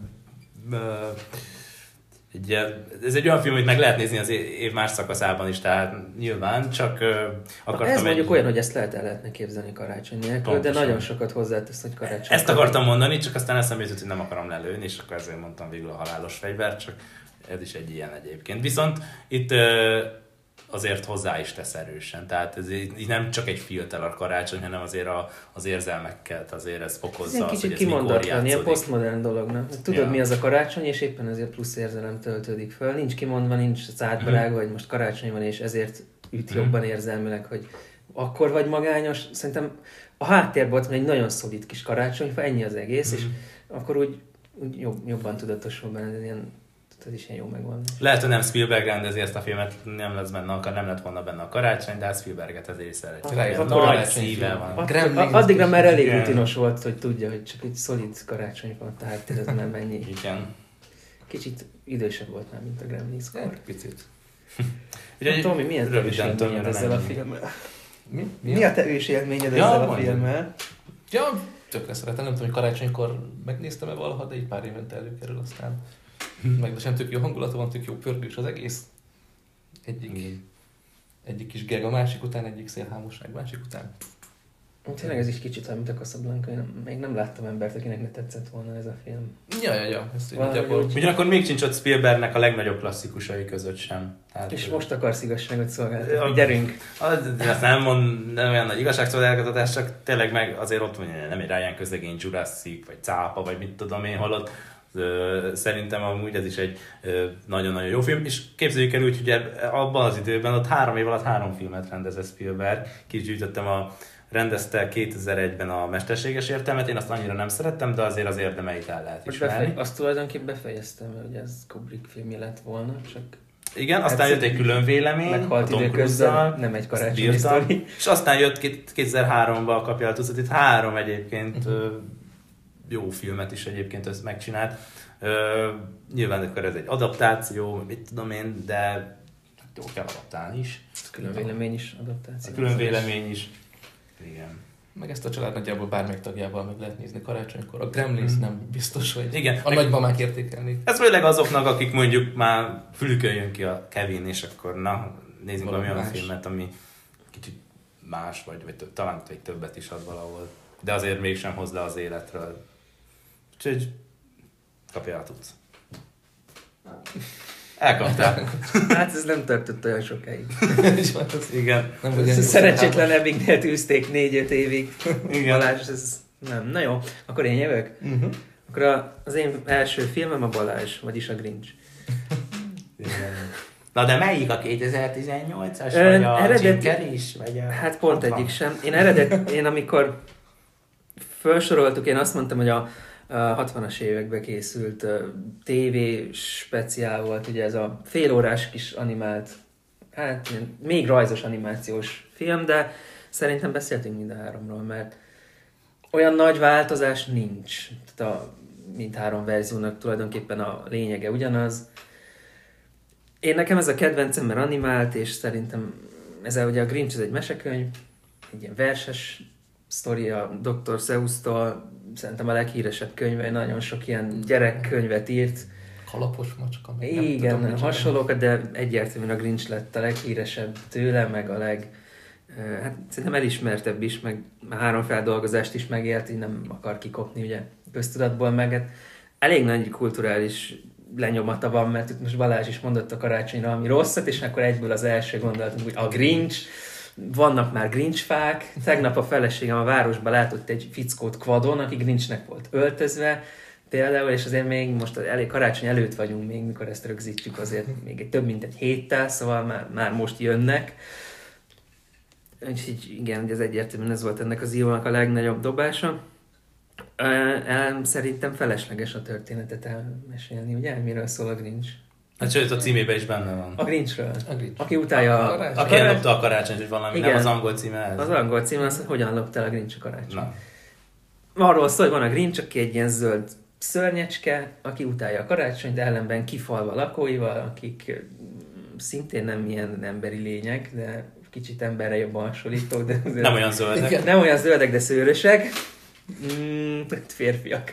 ez egy olyan film, amit meg lehet nézni az év más szakaszában is, tehát nyilván, csak akartam... Ez mondjuk olyan, hogy ezt lehetne képzelni karácsony nélkül, de nagyon sokat hozzátesz, hogy karácsony. Ezt akartam mondani, csak aztán eszembe jutott, hogy nem akarom lelőni, és akkor ezért mondtam végül a halálos fegyvert, csak ez is egy ilyen egyébként. Viszont itt azért hozzá is tesz erősen, tehát ez így nem csak egy filter a karácsony, hanem azért az érzelmekkel, azért ez fokozza az, hogy ez mikor játszódik. Ilyen posztmodern dolognak. Tudod, mi az a karácsony, és éppen ezért plusz érzelem töltődik föl. Nincs kimondva, nincs szátbarágva, hogy most karácsony van, és ezért üt jobban érzelmileg, hogy akkor vagy magányos. Szerintem a háttérben volt egy nagyon szolid kis karácsonyfa, ennyi az egész, és akkor úgy jobban tudatosul benne, ilyen ez is ilyen jó megvan. Lehet, hogy nem Spielberg rendezi ezt a filmet, nem lett volna benne a karácsony, de Spielberget ezért is szeretjük. Nagy szíve van. Addigra már elég rutinos volt, hogy tudja, hogy csak egy szolid karácsony van, tehát ez nem ennyi. Igen. Kicsit idősebb volt már, mint a Gremlins-kor. Picit. Tomi, milyen te ősélményed ezzel a filmmel? Mi a te ősélményed ezzel a filmmel? Ja, tökre szeretem, nem tudom, hogy karácsonykor megnéztem-e valaha, de így pár évente előkerül aztán. Meg de sem tök jó hangulata van, tök jó pörgős az egész. Egyik kis geg a másik után, egyik szélhámosság másik után. Tényleg ez is kicsit olyan, mint a Casablanca. Én még nem láttam embert, akinek ne tetszett volna ez a film. Ja. Ugyanakkor még sincs ott Spielbergnek a legnagyobb klasszikusai között sem. Hát, és most akarsz igazságot szolgáltatni. Gyerünk! Azt nem olyan nagy igazságszolgáltatás, csak tényleg meg azért ott van, nem egy Ryan közlegény Jurassic, vagy Cápa, vagy mit tudom én, holott. Szerintem amúgy ez is egy nagyon-nagyon jó film, és képzeljük el úgy, hogy abban az időben, ott 3 év alatt 3 filmet rendezett Spielberg, rendezte 2001-ben a Mesterséges Értelmet, én azt annyira nem szerettem, de azért az érdemeit el lehet ismerni. Azt tulajdonképpen befejeztem, hogy ez Kubrick filmje lett volna, csak... Igen, aztán jött egy külön vélemény, meghalt időközben, nem egy karácsonyi sztori. És aztán jött 2003-ban a Kapja a tucat, itt 3 egyébként jó filmet is egyébként ezt megcsinált. Nyilván akkor ez egy adaptáció, mit tudom én, de jó kell adaptálni is. Külön vélemény is adaptáció. Külön vélemény is. Igen. Meg ezt a család nagyjából bármelyik tagjával meg lehet nézni karácsonykor. A Gremlins nem biztos, hogy igen. A nagymamák értékelni. Ez főleg azoknak, akik mondjuk már fülükön jön ki a Kevin, és akkor nézzünk valami olyan filmet, ami kicsit más, vagy talán egy többet is ad valahol. De azért mégsem hoz le az életről. Úgyhogy kapjál tudsz. Elkaptál. Hát ez nem tartott olyan sokáig. Igen. Szerencsétlen Ebbingnél tűzték 4-5 évig. Igen. Balázs, ez nem. Na jó, akkor én jövök. Akkor az én első filmem a Balázs, vagyis a Grinch. Na de melyik a 2018-as? Vagy a Jim Carrey-s? Hát pont egyik sem. Én amikor felsoroltuk, én azt mondtam, hogy a 60-as években készült TV speciál volt, ugye ez a félórás kis animált, hát még rajzos animációs film, de szerintem beszéltünk mind a 3-ról, mert olyan nagy változás nincs. Tehát mindhárom verziónak tulajdonképpen a lényege ugyanaz. Nekem ez a kedvencem, mert animált, és szerintem ez ugye a Grinch, ez egy mesekönyv, egy ilyen verses sztori a Dr. Seuss-tól, szerintem a leghíresebb könyve, nagyon sok ilyen gyerekkönyvet írt. Kalapos macska. Igen, hasonlókat, de egyértelműen a Grinch lett a leghíresebb tőle, meg a hát szerintem elismertebb is, meg 3 feldolgozást is megélt, így nem akar kikopni ugye köztudatból, meg hát elég nagy kulturális lenyomata van, mert itt most Balázs is mondott a karácsonyra ami rosszat, és akkor egyből az első gondolatunk, hogy a Grinch, vannak már Grinch fák. Tegnap a feleségem a városban látott egy fickót quadon, aki Grinchnek volt öltözve, például, és azért még most elég karácsony előtt vagyunk még, mikor ezt rögzítjük, azért még több mint egy héttel, szóval már most jönnek. Úgyhogy igen, ez egyértelműen ez volt ennek az írónak a legnagyobb dobása. Szerintem felesleges a történetet elmesélni, ugye? Miről szól a Grinch? Hát sőt, a címében is benne van. A Grinchről. Aki utálja aki ellopta a karácsonyt, hogy valami, igen, nem az angol címe ez. Az angol címe az, hogy hogyan lopta el a Grinch a karácsonyt. Arról szól, hogy van a Grinch, aki egy ilyen zöld szörnyecske, aki utálja a karácsonyt, de ellenben kifalva lakóival, akik szintén nem ilyen emberi lények, de kicsit emberre jobban hasonlítók. De nem olyan zöldek. Igen, nem olyan zöldek, de szőrösek. Férfiak.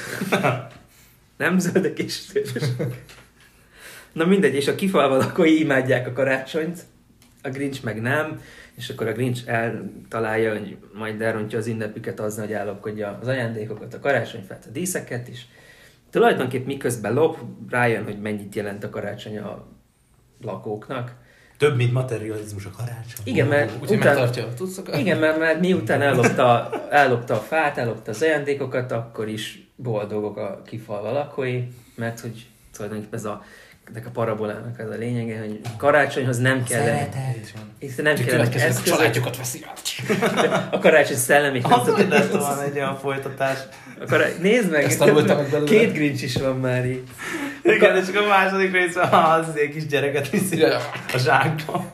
Nem zöldek és szőrösek. Na mindegy, és a kifalva lakói imádják a karácsonyt, a Grinch meg nem, és akkor a Grinch eltalálja, hogy majd elrontja az ünnepüket azzal, hogy ellopkodja az ajándékokat, a karácsonyfát, a díszeket is. Tulajdonképp miközben lop, rájön, hogy mennyit jelent a karácsony a lakóknak. Több, mint materializmus a karácsony. Igen, mert úgyhogy megtartja a tudszokat. Igen, mert miután ellopta a fát, ellopta az ajándékokat, akkor is boldogok a kifalva lakói, mert hogy tulajdonképpen ennek a parabolának ez a lényege, hogy karácsonyhoz nem kell nem kell eszközök. Családjukat veszi át. A karácsony szellemi. Az, hogy lesz van egy olyan folytatás. Nézd meg, 2 Grinch is van már így. Igen, és a második részben az egy kis gyereket viszi a zsákba.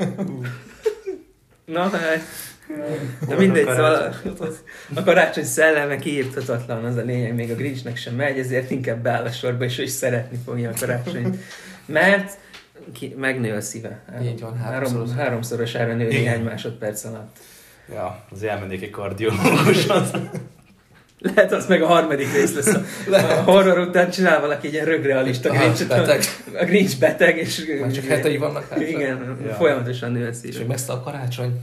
Na hát. De mindegy, szóval a karácsony szelleme kiírthatatlan, az a lényeg, még a Grinchnek sem megy, ezért inkább beáll a sorba, és ő is szeretni fogja a karácsonyt. Mert megnő a szíve. Így van, háromszorosára nő néhány másodperc alatt. Ja, az elmennék egy kardiológushoz. Lehet, az meg a 3. rész lesz. A horror után csinál valaki egy ilyen rögrealista Grinchet. A Grinch beteg, és... Már csak hetei vannak hát. Igen, ja. Folyamatosan nő a szíve. És még messze a karácsony.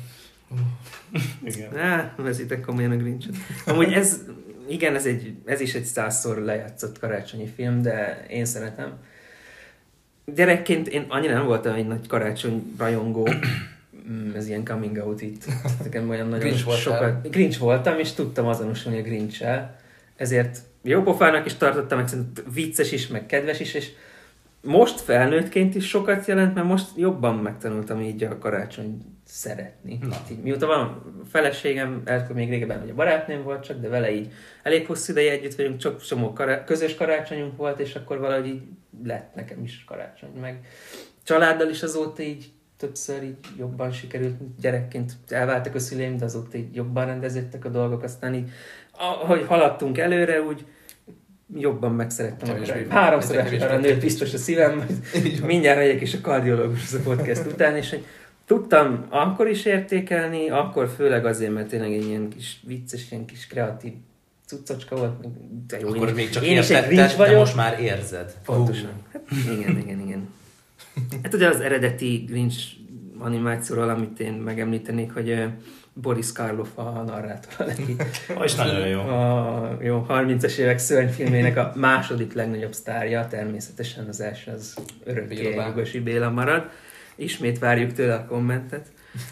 Igen. Vezitek komolyan a Grinchet. Amúgy ez is egy 100-szor lejátszott karácsonyi film, de én szeretem. Gyerekként én annyira nem voltam egy nagy karácsony rajongó, ez ilyen coming out itt. Nekem olyan nagyon sokat... Grinch voltam, és tudtam azonosulni a Grinch-el. Ezért jó pofának is tartottam, meg szerintem vicces is, meg kedves is, és most felnőttként is sokat jelent, mert most jobban megtanultam így a karácsony szeretni. Mióta van feleségem, még régebben ugye barátnőm volt csak, de vele így elég hosszú ideje együtt vagyunk, csak csomó közös karácsonyunk volt, és akkor valahogy így lett nekem is karácsony. Meg családdal is azóta így többször így jobban sikerült, gyerekként elváltak a szüleim, de azóta így jobban rendeződtek a dolgok, aztán így, ahogy haladtunk előre, úgy jobban megszerettem a karácsony. 3-szor nőtt biztos a szívem, mindjárt megyek is a kardiológushoz a podcast után, és hogy tudtam akkor is értékelni, akkor főleg azért, mert tényleg egy ilyen kis vicces, ilyen kis kreatív cuccocska volt. De jó, akkor még csak értetted, de most már érzed. Pontosan. Hát, igen. Hát ugye az eredeti Grinch animációról, amit én megemlítenék, hogy Boris Karloff a narrátor. És nagyon jó. A jó 30-as évek szörnyfilmének a második legnagyobb sztárja, természetesen az első az örökké Lugosi Béla marad. Ismét várjuk tőle a kommentet.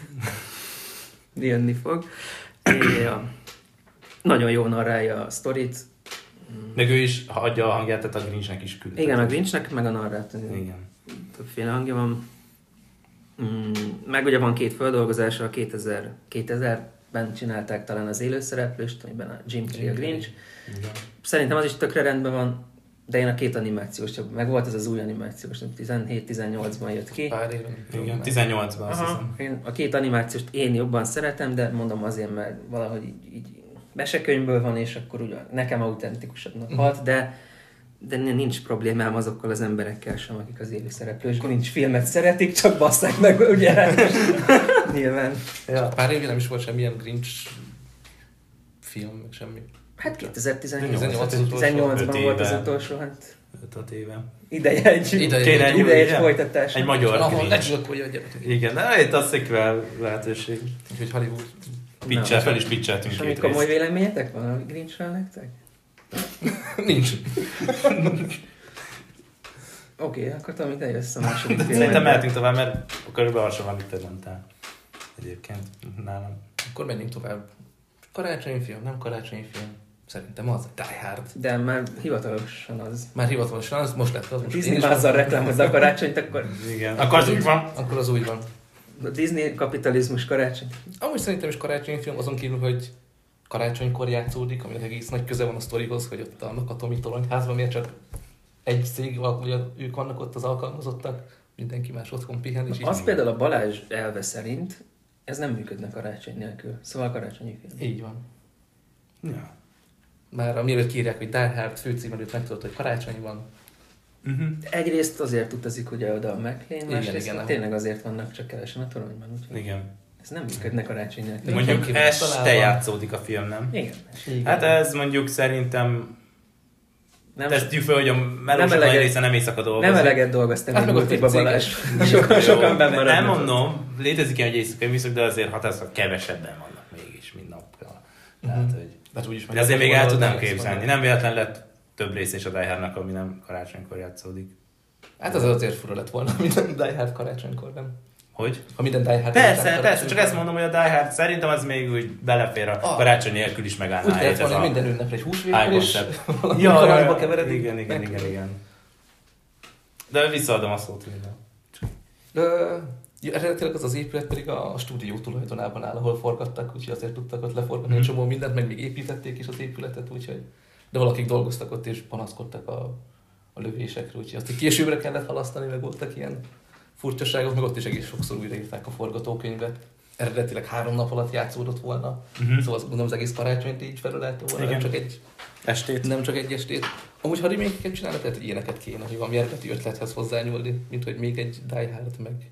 Jönni fog. Ja. Nagyon jó narrálja a sztorit. Meg ő is adja a hangját, tehát a Grinchnek is küldött. Igen, a Grinchnek meg a narrátor. Igen. Többféle hangja van. Meg ugye van 2 feldolgozása, a 2000-ben csinálták talán az élőszereplőst, amiben a Jim Carrey a Grinch. Igen. Szerintem az is tökre rendben van, de én a 2 animációs, meg volt ez az új animációs, 17-18-ban jött ki. Igen, 18-ban azt hiszem. Én a 2 animációst én jobban szeretem, de mondom azért, mert valahogy így mesekönyvből van, és akkor ugye nekem autentikusabbnak hat, de De nincs problémám azokkal az emberekkel sem, akik az élő szereplős Grinch filmet szeretik, csak basszák meg, ugye? Nyilván. Ja. Pár évig nem is volt semmilyen Grinch film, meg semmi. Hát 2018-ban volt az utolsó, hát... 5-6 éve. Ideje egy folytatás. Egy magyar Grinch. Igen, de itt a sequel lehetőség. Úgyhogy Hollywood. Fel is pitcheltünk 2 részt. És komoly véleményetek van a Grinchről nektek? Nincs. Oké, akkor tudom, te jössz a második filmben. Szerintem mehetünk tovább, mert körülbelül hasonló, amit te mondtál. Egyébként nálam. Akkor menjünk tovább. Karácsonyfilm, nem karácsonyfilm. Szerintem az Die Hard. De már hivatalosan az. Már hivatalosan az, most lett az. Disney már azzal reklámozza a karácsonyt, akkor... Igen. Akkor az úgy van. Akkor az úgy van. A Disney kapitalizmus karácsony. Amúgy szerintem is karácsonyfilm, azon kívül, hogy karácsonykor játszódik, ami egész nagy köze van a sztorihoz, hogy ott annak a Tomi toronyházban miért csak egy cég, vagy ők vannak ott az alkalmazottak, mindenki más otthon pihen. És az például a Balázs elve szerint, ez nem működne karácsony nélkül. Szóval karácsonyi film. Így van. Ja. Már mielőtt kírják, hogy Die Hard főcím előtt megtudott, hogy karácsony van. Egyrészt azért utazik ugye oda a McLean, másrészt tényleg azért vannak csak kevesen a toronyban. Úgyhogy igen. Ez nem működne karácsony nélkül. Mondjuk este játszódik a film, nem? Igen. Hát ez mondjuk szerintem tesztjük fel, hogy a melósok nagy része nem éjszaka dolgozik. Nem eleget dolgoztam hát még útiba Balázs. Sokan bemaradnak. Nem mondom, létezik ilyen, hogy éjszakai műszak, de azért határozottan kevesebben vannak mégis, mint nappal. Tehát, hogy... De azért még el tudnám képzelni. Nem véletlen lett több rész is a Die Hardnak, ami nem karácsonykor játszódik. Hát az azért fura lett volna, minden Die Hard karácsonykor, nem? Hogy? Ha minden Die Hard... Persze, csak ezt mondom, hogy a Die Hard szerintem az még úgy belefér a karácsony nélkül is megállná. Úgy kellett volna, minden ünnepre egy húsvétkor is. Ja, keveredik. Igen. De visszaadom a szót minden. Eredetileg az épület pedig a stúdió tulajdonában áll, ahol forgattak, úgyhogy azért tudtak ott leforgatni egy csomó mindent, meg még építették is az épületet, úgyhogy... De valakik dolgoztak ott és panaszkodtak a lövésekről, úgyhogy azt későbbre kellett halasztani, meg voltak ilyen furcsaságok, meg ott is egész sokszor újraírták a forgatókönyvet. Eredetileg 3 nap alatt játszódott volna, szóval azt gondolom az egész karácsonyt így felülelte volna, nem csak egy estét. Amúgy ha remake-eket csinálnak, lehet, hogy ilyeneket kéne, hogy valami eredeti ötlethez hozzányúlni, mint hogy még egy Die Hard meg.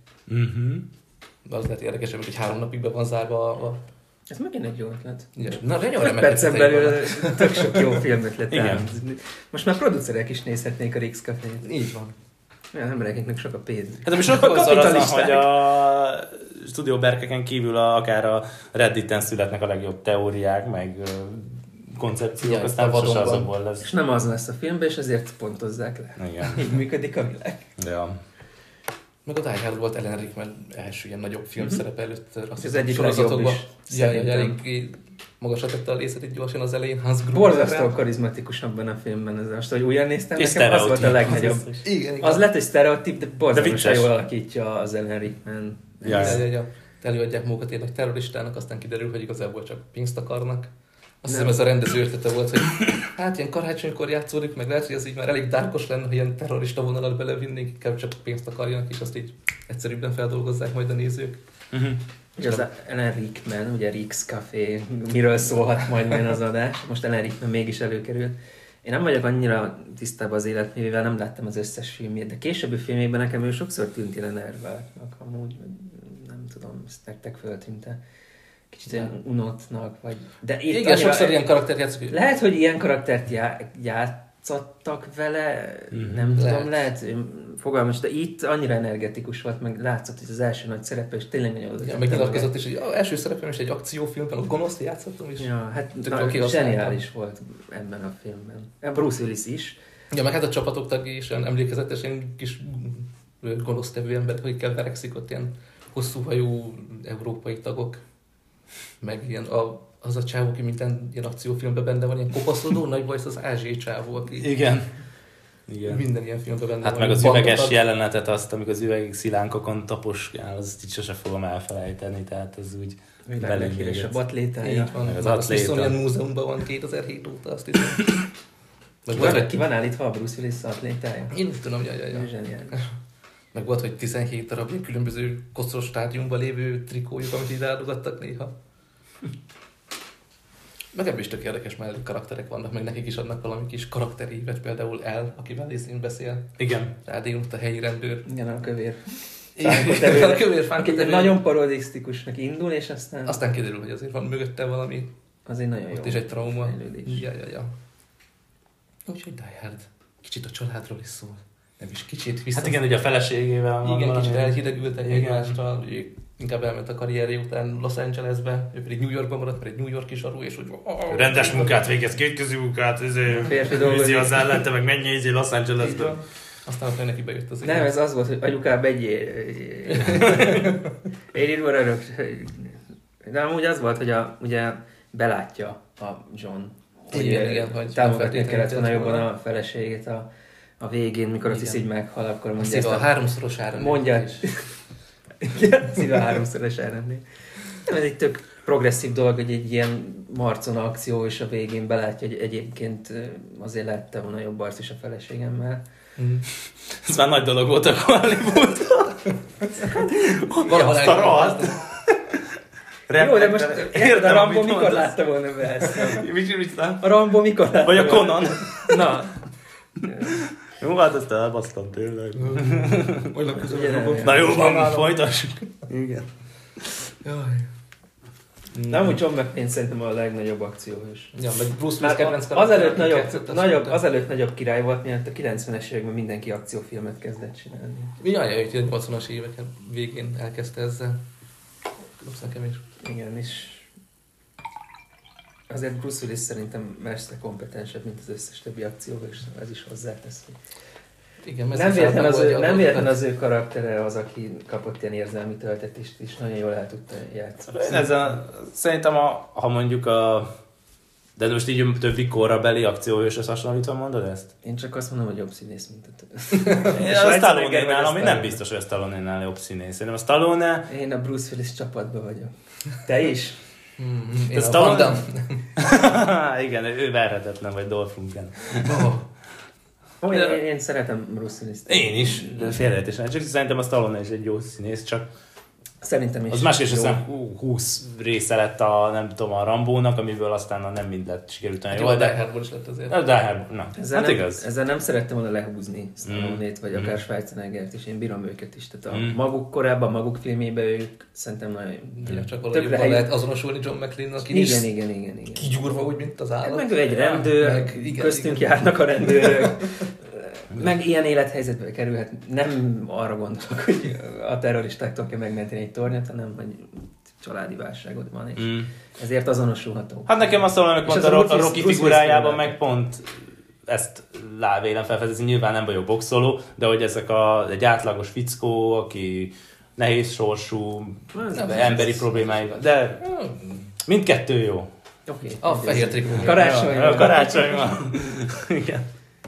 De az lehet érdekesebb, hogy 3 napig be van zárva a... Ez megint egy jó ötlet. Ja. Na, nagyon 5 percen belül tök sok jó filmötlet áll. Most már producerek is nézhetnék a Rix Cafét. Így van. Olyan embereknek sok a pénz. Hát ami sokkal az, hogy a stúdióberkeken kívül akár a Redditen születnek a legjobb teóriák, meg koncepciók, aztán sose azokból lesz. És nem az lesz a filmben, és ezért pontozzák le. Igen. Így működik a világ. Ja. Meg a Die Hard volt Ellen Rickman első ilyen nagyobb film szerepe előtt. Az egyik legjobb is. Elég magasra tette a részét itt gyorsan az elején. Borzasztó karizmatikus abban a filmben. Ez most, hogy újra néztem, nekem az volt a legnagyobb. Igen. Az lett egy sztereotíp, de borzasztóan jól alakítja az Ellen Rickman. Előadják magukat tényleg terroristának, aztán kiderül, hogy igazából csak pénzt akarnak. Azt hiszem ez a rendező ötlete volt, hogy hát ilyen karácsonykor játszódik, meg lehet, hogy ez így már elég dárkos lenne, hogy ilyen terrorista vonalat belevinnék, inkább csak pénzt akarjanak, és azt így egyszerűbben feldolgozzák majd a nézők. Ugye az Ellen Rickman, ugye Rix Café, miről szólhat majd az adás. Most Ellen Rickman mégis előkerült. Én nem vagyok annyira tisztában az életművével, nem láttam az összes filmjét, de későbbi filmjében nekem ő sokszor tűnt ilyen enerváltnak, amúgy nem tudom, ezt nektek föltűnt-e. Kicsit olyan unottnak, vagy... De itt igen, sokszor ilyen karaktert játszik. Lehet, hogy ilyen karaktert játszottak vele, nem tudom, lehet fogalmas, de itt annyira energetikus volt, meg látszott, hogy az első nagy szerepe, és tényleg nagyon oda. Ja, meg nyilatkozott is, hogy az első szerepem is egy akciófilmben, a gonoszt játszottam is. Ja, hát zseniális volt ebben a filmben. Bruce Willis is. Ja, meg hát a csapatok tagjai is olyan emlékezetesen kis gonosz tevő emberek, akikkel verekszik ott ilyen hosszúhajú európai tagok. Meg ilyen az a csávó, aki minden ilyen akciófilmben benne van, ilyen kopaszodó, nagy baj, az ázsiai csávó, aki... Igen. Minden ilyen filmben benne van. Hát meg az üveges jelenetet, azt, amikor az üveg szilánkokon taposkál, azt így sose fogom elfelejteni, tehát ez úgy belém és a atlétája. Így van, az atléta. Ilyen múzeumban van 2007 óta, azt hiszem. Ki van állítva a Bruce Willis atlétája? Én úgy tudom, Zseniális. Meg volt, hogy 17 darab ilyen különböző koszos stádiumban lévő trikójuk, amit így rádogattak néha. Meg ebből is tök érdekes mellék karakterek vannak, meg nekik is adnak valami kis karakterívet, például akivel Lézén beszél. Igen. Rádió, a helyi rendőr. Igen, a kövér. A kövér fánkotevő. Nagyon parodisztikusnak indul, és aztán kiderül, hogy azért van mögötte valami. Azért nagyon jó. Ott is egy trauma. Ja. Úgyhogy Die Hard. Kicsit a családról is szól. Nem is kicsit vissza. Hát igen, ugye a feleségével van. Igen, kicsit elhidegültek egymástól. Inkább elment a karrierje után Los Angelesbe, ő pedig New Yorkban maradt, mert egy New York-i sarú, és úgy rendes munkát végez, kétkezi munkát, férfi az ellente, meg menjél Los Angelesbe. Aztán ott neki bejött az Nem, ez az volt, hogy anyukám én itt maradok. De amúgy az volt, hogy ugye belátja a John, hogy támogatni kellett volna jobban a feleségét a végén, mikor azt hiszi, hogy meghal, akkor mondja ezt a háromszoros áramnél. Mondja. Igen, szíve háromszoros áramnél. Ez egy tök progresszív dolog, hogy egy ilyen marcon akció, és a végén belátja, hogy egyébként azért lette volna jobb arc is a feleségemmel. Ez már nagy dolog volt a Hollywoodban. Azt a rohadt. Jó, de most érted, a Rambo mikor látta volna be ezt? A Rambo mikor látta vagy a Conan. Na. Jó, hát ezt elbasztam tényleg. Na jó, van, folytassuk. Igen. Nem, hogy John McClane szerintem a legnagyobb akcióhős. Ja, meg Bruce Willis kedvenc azelőtt nagyobb király volt, mielőtt a 90-es években mindenki akciófilmet kezdett csinálni. Jaj, hogy a 80-as évek végén elkezdte ezzel. Rossz nekem is. Igen, és azért Bruce Willis szerintem messze kompetensebb, mint az összes többi akcióhős, ez is hozzátesz, hogy igen, nem véletlen az ő karaktere az, aki kapott ilyen érzelmi töltetést, és nagyon jól el tudta játszani. Szerintem, ha mondjuk de most így többi korabeli akcióhősös hasonlítva mondod ezt? Én csak azt mondom, hogy jobb színész, mint a többi. A Stallone-nál, ami nem biztos, hogy a Stallone-nál jobb színész. Szerintem a Stallone... Én a Bruce Willis csapatban vagyok. Te is? Én a Stallone... Igen, ő verhetetlen, vagy Dolph Lundgren. Én szeretem Bruce Willis-t. Én is, de félreértés. Csak szerintem a Stallone is egy jó színész, csak szerintem is. Az másképp aztán 20 része lett a Rambónak, amiből aztán nem mindent sikerült olyan jól. A Die Hardból is lett azért. A Die Hard, na. Ezzel nem szerettem volna lehúzni Stallone-t, vagy akár Schwarzeneggert is. Én bírom őket is. Tehát maguk korában, maguk filmében ők szerintem nagyon... Csak valahogy jobban lehet azonosulni John McClane-nak. Igen. Kigyúrva úgy, mint az állat. Meg ő egy rendőr, köztünk járnak a rendőrök. Meg ilyen élethelyzetbe kerülhet. Nem arra gondolok, hogy a terroristáktól kell megmenteni egy tornyot, hanem hogy családi válságod van, és ezért azonosulható. Hát nekem azt mondom, hogy pont a Rocky figurájában meg pont ezt vélem felfedezni, nyilván nem vagyok boxoló, de hogy ezek egy átlagos fickó, aki nehéz sorsú, emberi problémái, de mindkettő jó. Okay. A fehér trikó. Karácsony van. Igen.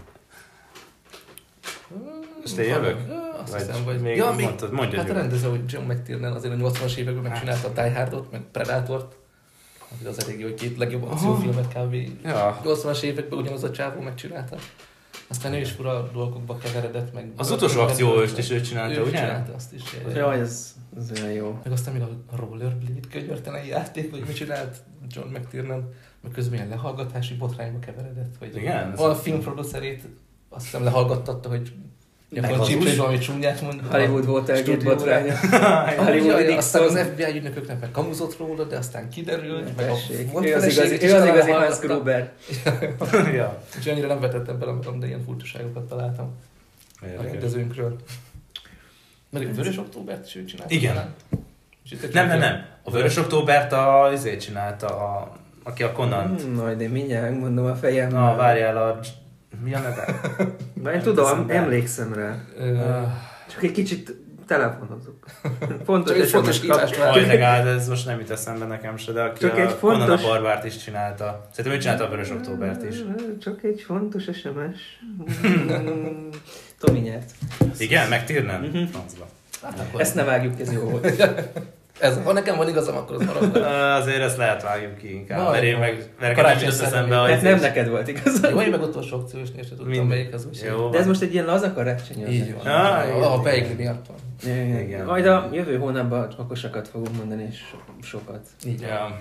Most én jövök? Azt hiszem, vagy még mondjad. Hát a rendező, hogy John McTiernan azért a 80-as években megcsinálta a Die Hardot, meg Predatort. Az elég jó, hogy két legjobb akciófilmet kb. 80-as években ugyanaz a csávó megcsinálta. Aztán ő is fura dolgokba keveredett meg. Az utolsó akcióhőst is ő csinálta, ugye? Ő csinálta azt is. Jaj, ez olyan jó. Meg aztán még a Rollerblade könyörtelen játék, hogy mit csinált John McTiernan, meg közben ilyen lehallgatási botrányba keveredett. Igen? A filmproducerét azt hiszem lehallgattatta, hogy gyakorlatilag valami csúnyát mond. Hollywood volt egy botránya. Aztán az FBI ügynököknek meg kamuzott róla, de aztán kiderült. Ő az igazi Hans Gruber. Úgyhogy annyira nem vetettem bele magam, de ilyen furcsaságokat találtam a rendezőnkről. Meg a Vörös Októbert is ő csinálta. Igen. Nem. A Vörös Októbert azért csinálta, aki a Conan. Majd én mindjárt mondom a fejem. Várjál, mi a neve? Én tudom, emlékszem rá. Csak egy kicsit telefonozok. Fontos kívást vár. Legalább ez most nem jut eszembe nekem se, de aki a Conan a Barbárt is csinálta. Szerintem ő csinálta a Vörös Októbert is. Csak egy fontos SMS. Tomi nyert. Igen? McTiernan? Ezt ne vágjuk, ez jó volt. Ha nekem van igazam, akkor az marad. Azért ezt lehet vágjuk ki inkább, mert én meg nem jut eszembe. Hát nem neked volt igazam. Jó, én meg utolsó akciósnél se tudtam melyik az úgy. De ez most egy ilyen laza karácsony. Így van. A beigli miatt van. Igen. Majd a jövő hónapban okosakat fogunk mondani, és sokat. Így van.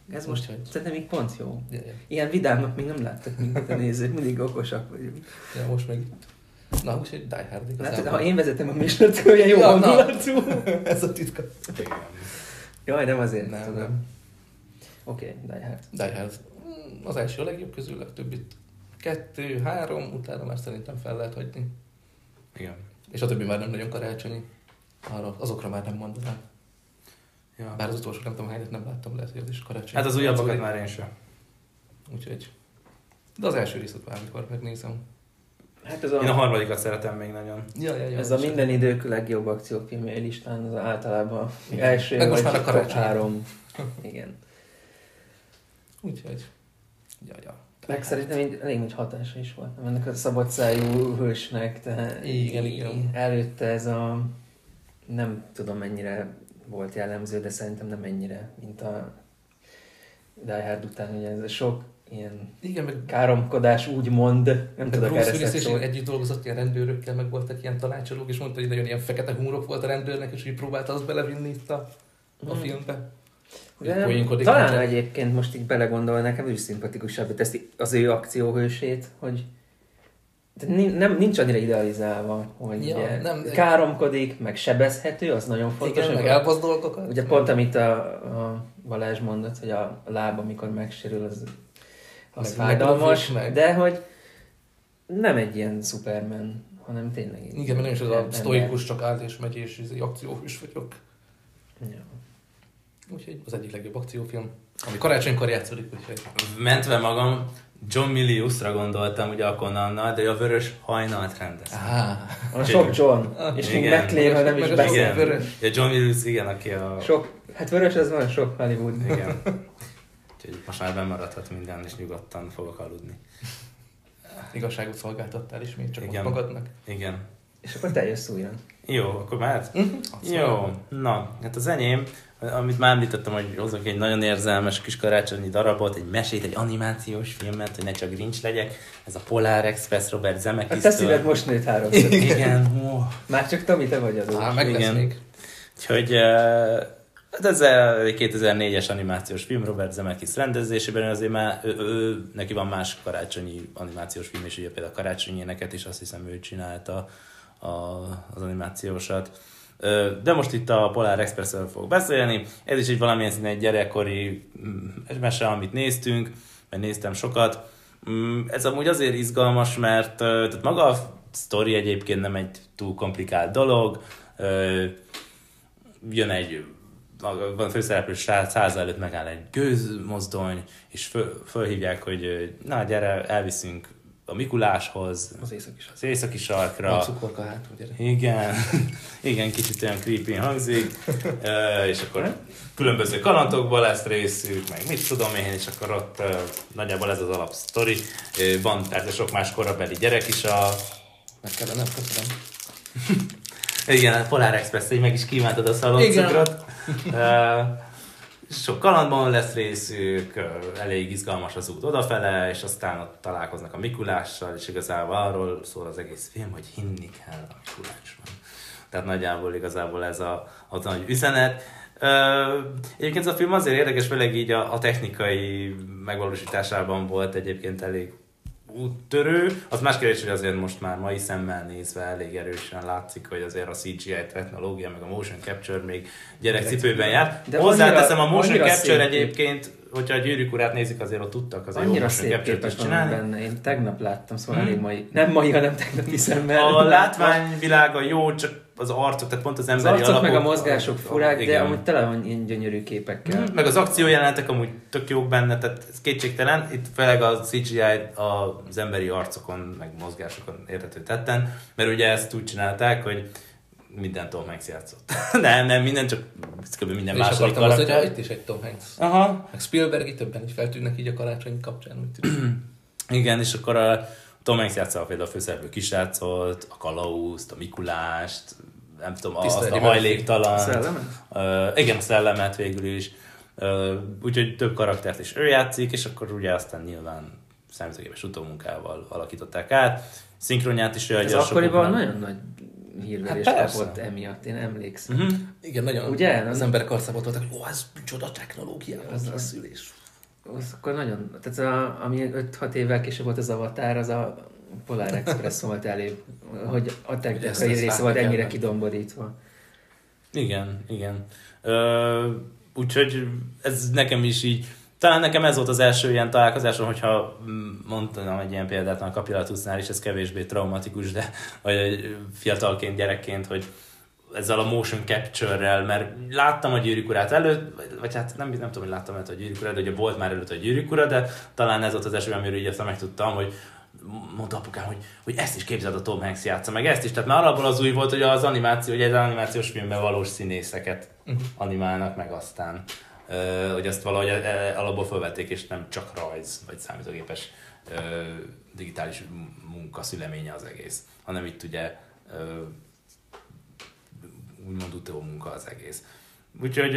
Ez most szerintem még pont jó. Ilyen vidámnak még nem láttak minket a nézők, mindig okosak vagyunk. Ja, most meg itt. Na, úgyhogy Die Hard igazából. Hát, ha én vezetem a műsort, akkor olyan jó hangulatú. Ez a titka. Jaj, nem azért. Nem. Oké, Die Hard. Die Hard. Az első a legjobb közül, a többit 2, 3, utána már szerintem fel lehet hagyni. Igen. És a többi már nem nagyon karácsonyi. Azokra már nem mondanám. Ja. Bár az utolsó nem tudom hányat nem láttam, lehet, hogy az is karácsonyi. Hát az újabbakat már én sem. Úgyhogy. De az első részt bármikor megnézem. Hát én a harmadikat szeretem még nagyon. Ja, ez a minden idők legjobb akciófilmje listán, az általában első meg most vagy már a karácsony. 3. Igen. Úgyhogy. Ja. Meg szerintem elég nagy hatása is volt. Ennek a szabadszájú hősnek, tehát igen. előtte ez a nem tudom mennyire volt jellemző, de szerintem nem ennyire, mint a Die Hard után, ugye ez a sok ilyen meg káromkodás úgymond, nem tudok erre szexolni. Együtt dolgozott ilyen rendőrökkel, meg voltak ilyen tanácsadók, és mondta, hogy nagyon ilyen fekete humorok volt a rendőrnek, és úgy próbálta azt belevinni itt a filmbe. Talán egyébként most így belegondolva, nekem ő is szimpatikusabb teszi az ő akcióhősét, hogy nincs annyira idealizálva, hogy káromkodik, meg sebezhető, az nagyon fontos. Igen, meg elbasz dolgokat. Ugye pont amit a Balázs mondott, hogy a láb, amikor megsérül, az fájdalmas, de hogy nem egy ilyen Superman, hanem tényleg egy... Igen, mert nem is az a sztoikus, csak áll és megy, és akcióhős vagyok. Ja. Úgyhogy az egyik legjobb akciófilm, ami karácsonykor játszódik, úgyhogy... Mentve magam, John Miliusra gondoltam ugye a Conannal, de a Vörös Hajnalt rendez. A sok John, és még McClane, nem is beszél. Vörös. Ja, John Milius, igen, aki a... Hát vörös az van, sok Hollywood. Igen. Úgyhogy most már bemaradhat minden, és nyugodtan fogok aludni. Igazságot szolgáltattál ismét csak igen. Magadnak. Igen. És akkor te jössz újra. Jó, akkor mehet? Jó, na, hát az enyém, amit már említettem, hogy hozok egy nagyon érzelmes kis karácsonyi darabot, egy mesét, egy animációs filmet, hogy ne csak Grinch legyek. Ez a Polar Express Robert Zemeckis-től. Hát te szíved most nőtt 3-szor. Igen. Már csak Tomi, te vagy az. Meg lesz még. Úgyhogy ez egy 2004-es animációs film, Robert Zemeckis rendezésében, azért már neki van más karácsonyi animációs film, és ugye például a Karácsonyi Éneket is, azt hiszem ő csinálta az animációsat. De most itt a Polar Expressről fogok beszélni. Ez is egy valamilyen színe egy gyerekkori mese, amit néztünk, mert néztem sokat. Ez amúgy azért izgalmas, mert tehát maga a sztori egyébként nem egy túl komplikált dolog. Jön egy van főszereplő srác, háza előtt megáll egy gőzmozdony, és fölhívják, hogy na gyere, elviszünk a Mikuláshoz, az északi sarkra. A cukorka hátul, gyere. Igen, kicsit olyan creepy hangzik, és akkor különböző kalandokban lesz részük, meg mit tudom én, és akkor ott nagyjából ez az alapsztori. Van persze sok más korabeli gyerek is Meg kellene, köszönöm. Igen, a Polar Express, így meg is kívántad a szaloncukrot. Sok kalandban lesz részük, elég izgalmas az út odafele, és aztán ott találkoznak a Mikulással, és igazából arról szól az egész film, hogy hinni kell a Mikulásban. Tehát nagyjából igazából ez az nagy üzenet. Egyébként ez a film azért érdekes, főleg így a technikai megvalósításában volt egyébként elég úttörő. Az más kérdés, hogy azért most már mai szemmel nézve elég erősen látszik, hogy azért a CGI technológia, meg a motion capture még gyerekcipőben jár. Hozzáteszem, a motion capture egyébként, hogyha a Gyűrűk Urát nézik, azért ott tudtak azért annyira jó motion capture-t is csinálni. Benne. Én tegnap láttam, szóval elég mai, nem mai, hanem tegnapi szemmel. A látványvilága jó, csak az arcok, tehát pont az emberi alapok. Az arcok meg a mozgások furák, de amúgy tele van ilyen gyönyörű képekkel. Meg az akciójelenetek amúgy tök jók benne, tehát ez kétségtelen. Itt főleg a CGI az emberi arcokon, meg mozgásokon érhető tetten, mert ugye ezt úgy csinálták, hogy minden Tom Hanks játszott. nem minden, csak kb. Minden második karakter. Hogy itt is egy Tom Hanks. Aha. Meg Spielberg itt többen is feltűnnek így a karácsony kapcsán. Úgy igen, és akkor a Tom Hanks játszott például a főszereplő kisrácot, a kalauzt, a Mikulást, nem tudom, azt a hajléktalant. A szellemet? Igen, a szellemet végül is. Úgyhogy több karaktert is ő játszik, és akkor ugye aztán nyilván számítógépes utómunkával alakították át. Szinkronját is ő adja. Ez akkoriban nagyon nagy hírverést kapott emiatt, én emlékszem. Igen, nagyon. Ugye? Az emberek arcában voltak, hogy ez micsoda technológia, az a szülés. Az akkor nagyon, tehát ami 5-6 évvel később volt az Avatar, az a Polar Express volt előbb, hogy a technikai része volt ennyire kidomborítva. Igen. Úgyhogy ez nekem is így, talán nekem ez volt az első ilyen találkozásom, hogyha mondtam egy ilyen példát a Kapilatusznál is, ez kevésbé traumatikus, de vagy fiatalként, gyerekként, hogy ezzel a motion capture-rel, mert láttam a Gyűrűk Urát előtt, vagy hát nem tudom, hogy láttam előtt a Gyűrűk Urát, de ugye volt már előtt a Gyűrűk Ura, de talán ez volt az első, amiről így aztán megtudtam, hogy mondta apukám, hogy ezt is képzeld, a Tom Hanks játsza, meg ezt is. Tehát már alapból az új volt, hogy az animáció, hogy egy animációs filmben valós színészeket animálnak meg aztán. Hogy ezt valahogy alapból felvették, és nem csak rajz, vagy számítógépes digitális munka szüleménye az egész, hanem itt ugye úgymond utómunka az egész. Úgyhogy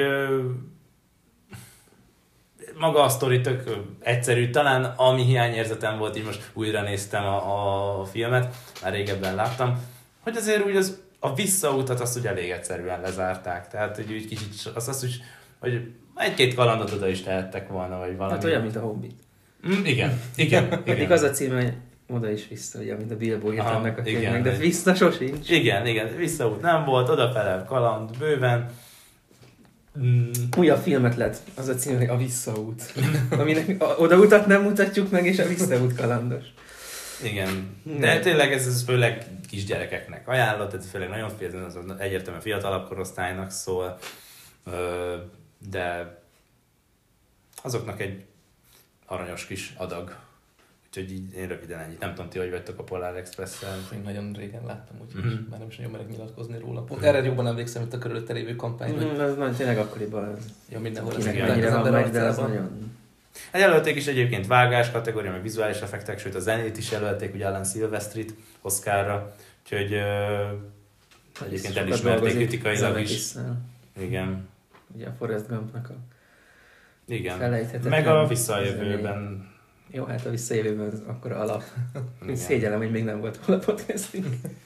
maga a sztori tök egyszerű, talán ami hiányérzetem volt, így most újra néztem a filmet, már régebben láttam, hogy azért úgy a visszautat azt ugye elég egyszerűen lezárták, tehát hogy úgy kicsit hogy egy-két kalandot oda is tehettek volna, vagy valami. Hát olyan, mint a Hobbit. Igen. Pedig az a címe, hogy oda is vissza, ugye, mint a Bilbo írt ennek a könyvnek, de vissza sosincs. Igen, visszaút nem volt, odafele kaland bőven. Újabb filmet lett, az a címe, hogy a Visszaút. Aminek odautat nem mutatjuk meg, és a visszaút kalandos. Igen, de tényleg ez főleg kisgyerekeknek ajánlott, ez főleg nagyon egyértelműen fiatalabb korosztálynak szól, de azoknak egy aranyos kis adag. Úgyhogy így én röviden ennyit. Nem tudom, ti hogy vagytok a Polar Express-szel. Én nagyon régen láttam, úgyhogy már nem is nagyon merek nyilatkozni róla. Erre jobban emlékszem, mint a körülötte lévő kampány. Ez nagyon tényleg akkoriban. Ja, mindenhol az ember arcában. Hát jelölték is egyébként vágás kategória, meg vizuális effektek, sőt a zenét is jelölték, ugye Alan Silvestrit Oscarra. Úgyhogy egyébként elismerték kritikailag is. Igen. Ugye a Forrest Gumpnak a felejthetetlen. Meg a Vissza a jövőben. Jó, hát a Visszajövőben az akkora alap. Szégyellem, hogy még nem volt volna podcasting.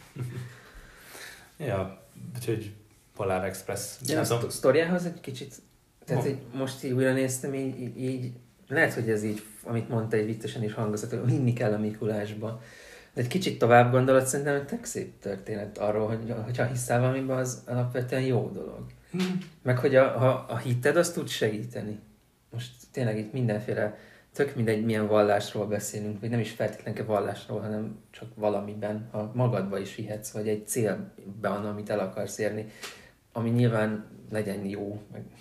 Ja, úgyhogy Polar Express. Ja, a sztoriához egy kicsit, tehát hogy most így újra néztem, így lehet, hogy ez így, amit mondta, egy viccesen is hangozott, hogy hinni kell a Mikulásba. De egy kicsit tovább gondolod, szerintem egy tök szép történet arról, hogyha hiszel valamiben, az alapvetően jó dolog. Meg hogy a hitted, az tud segíteni. Most tényleg itt mindenféle, tök mindegy, milyen vallásról beszélünk, vagy nem is feltétlenül vallásról, hanem csak valamiben, ha magadba is hihetsz, vagy egy célban, amit el akarsz érni, ami nyilván legyen jó.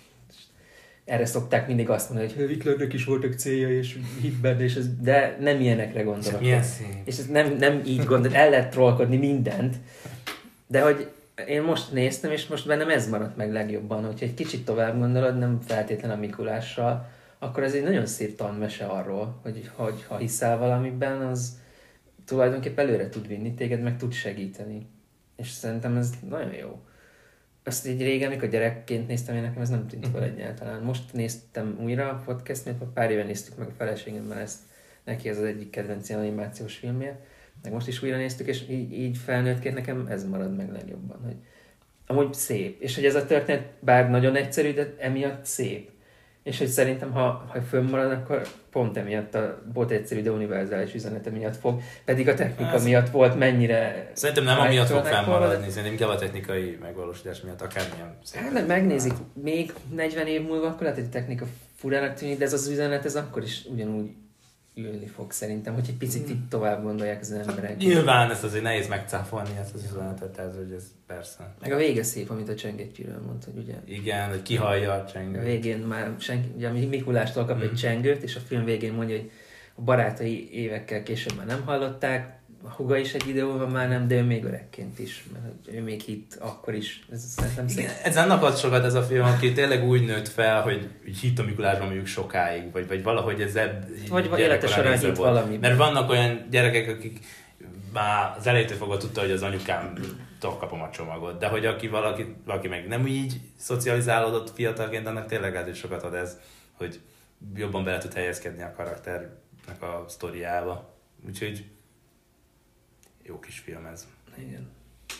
Erre szokták mindig azt mondani, hogy Hitlernek is voltak célja, és hitben, és de nem ilyenekre gondolok. És ez nem így gondolod, el lehet trollkodni mindent, de hogy én most néztem, és most bennem ez maradt meg legjobban, hogyha egy kicsit tovább gondolod, nem feltétlen a Mikulással, akkor ez egy nagyon szép tanmese arról, hogy ha hiszel valamiben, az tulajdonképpen előre tud vinni téged, meg tud segíteni. És szerintem ez nagyon jó. Ezt így régen, amikor gyerekként néztem, én nekem ez nem tűnt fel egyáltalán. Most néztem újra a podcast, mert pár éve néztük meg a feleségemmel ezt, neki ez az egyik kedvenc animációs filmje, meg most is újra néztük, és így felnőttként nekem ez marad meg legjobban, hogy amúgy szép. És hogy ez a történet bár nagyon egyszerű, de emiatt szép. És hogy szerintem, ha fönnmarad, akkor pont emiatt a bot egyszerű, de univerzális üzenete miatt fog, pedig a technika miatt volt mennyire... Szerintem nem amiatt fog fennmaradni, szerintem inkább a technikai megvalósítás miatt, akármilyen szép. Hát megnézik, még 40 év múlva, akkor lehet, hogy a technika furának tűnik, de ez az üzenet, ez akkor is ugyanúgy ülni fog szerintem, hogy egy picit itt tovább gondolják az emberek. Nyilván ezt azért nehéz megcáfolni, ezt az üzenetet, hogy ez persze. Meg a vége szép, amit a Csengettyűről mondta, hogy ugye. Igen, hogy kihallja a csengőt. A végén már ugye Mikulástól kap egy csengőt, és a film végén mondja, hogy a barátai évekkel később már nem hallották, a húga is egy időben már nem, de ő még öregként is, mert ő még hitt akkor is. Ez szerintem szép. Ezen akad sokat ez a film, aki tényleg úgy nőtt fel, hogy hitt a Mikulásban mondjuk sokáig, vagy valahogy ez vagy élete során hitt valami. Mert vannak olyan gyerekek, akik már az elejétől fogva tudta, hogy az anyukámtól kapom a csomagot, de hogy valaki meg nem így szocializálódott fiatalként, annak tényleg lehet, hogy sokat ad ez, hogy jobban bele tud helyezkedni a karakternek a sztoriába. Úgyhogy jó kis film ez. Igen.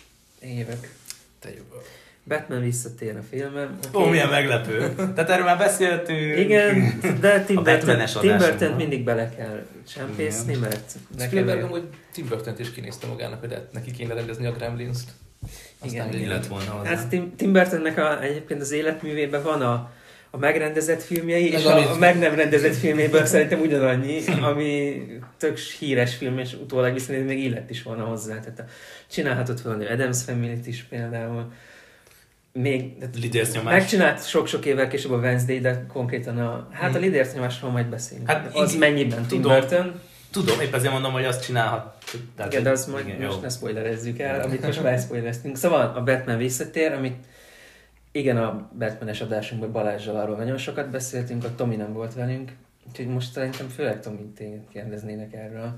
Évek. Te jövő. Batman visszatér a filmem. Ó, milyen meglepő. Tehát erről már beszéltünk. Igen, de Tim Batman-es Burton mindig bele kell csempészni, mert Spielberg amúgy Tim Burtont is kinézte magának, hogy neki kéne rendezni a Gremlins-t. Igen, lett volna hozzá. Hát Tim Burtonnek egyébként az életművében van a megrendezett filmjei, és meg a meg nem rendezett filméből szerintem ugyanannyi, ami tök híres film, és utólag viszont még élet is volna hozzá. Tehát csinálhatott valami Addams Family-t is például. Még megcsinált sok-sok évvel később a Wednesday, de konkrétan a Lidérc nyomásról majd beszélünk. Hát az mennyiben Tim Burton? Tudom, épp ezért mondom, hogy azt csinálhat. Igen, de azt majd most ne spoilerezzük el, amit most már spoilereztünk. Szóval a Batman visszatér, amit igen, a Batman-es adásunkban Balázsral arról nagyon sokat beszéltünk, a Tomi nem volt velünk, úgyhogy most szerintem főleg Tomit kérdeznének erről.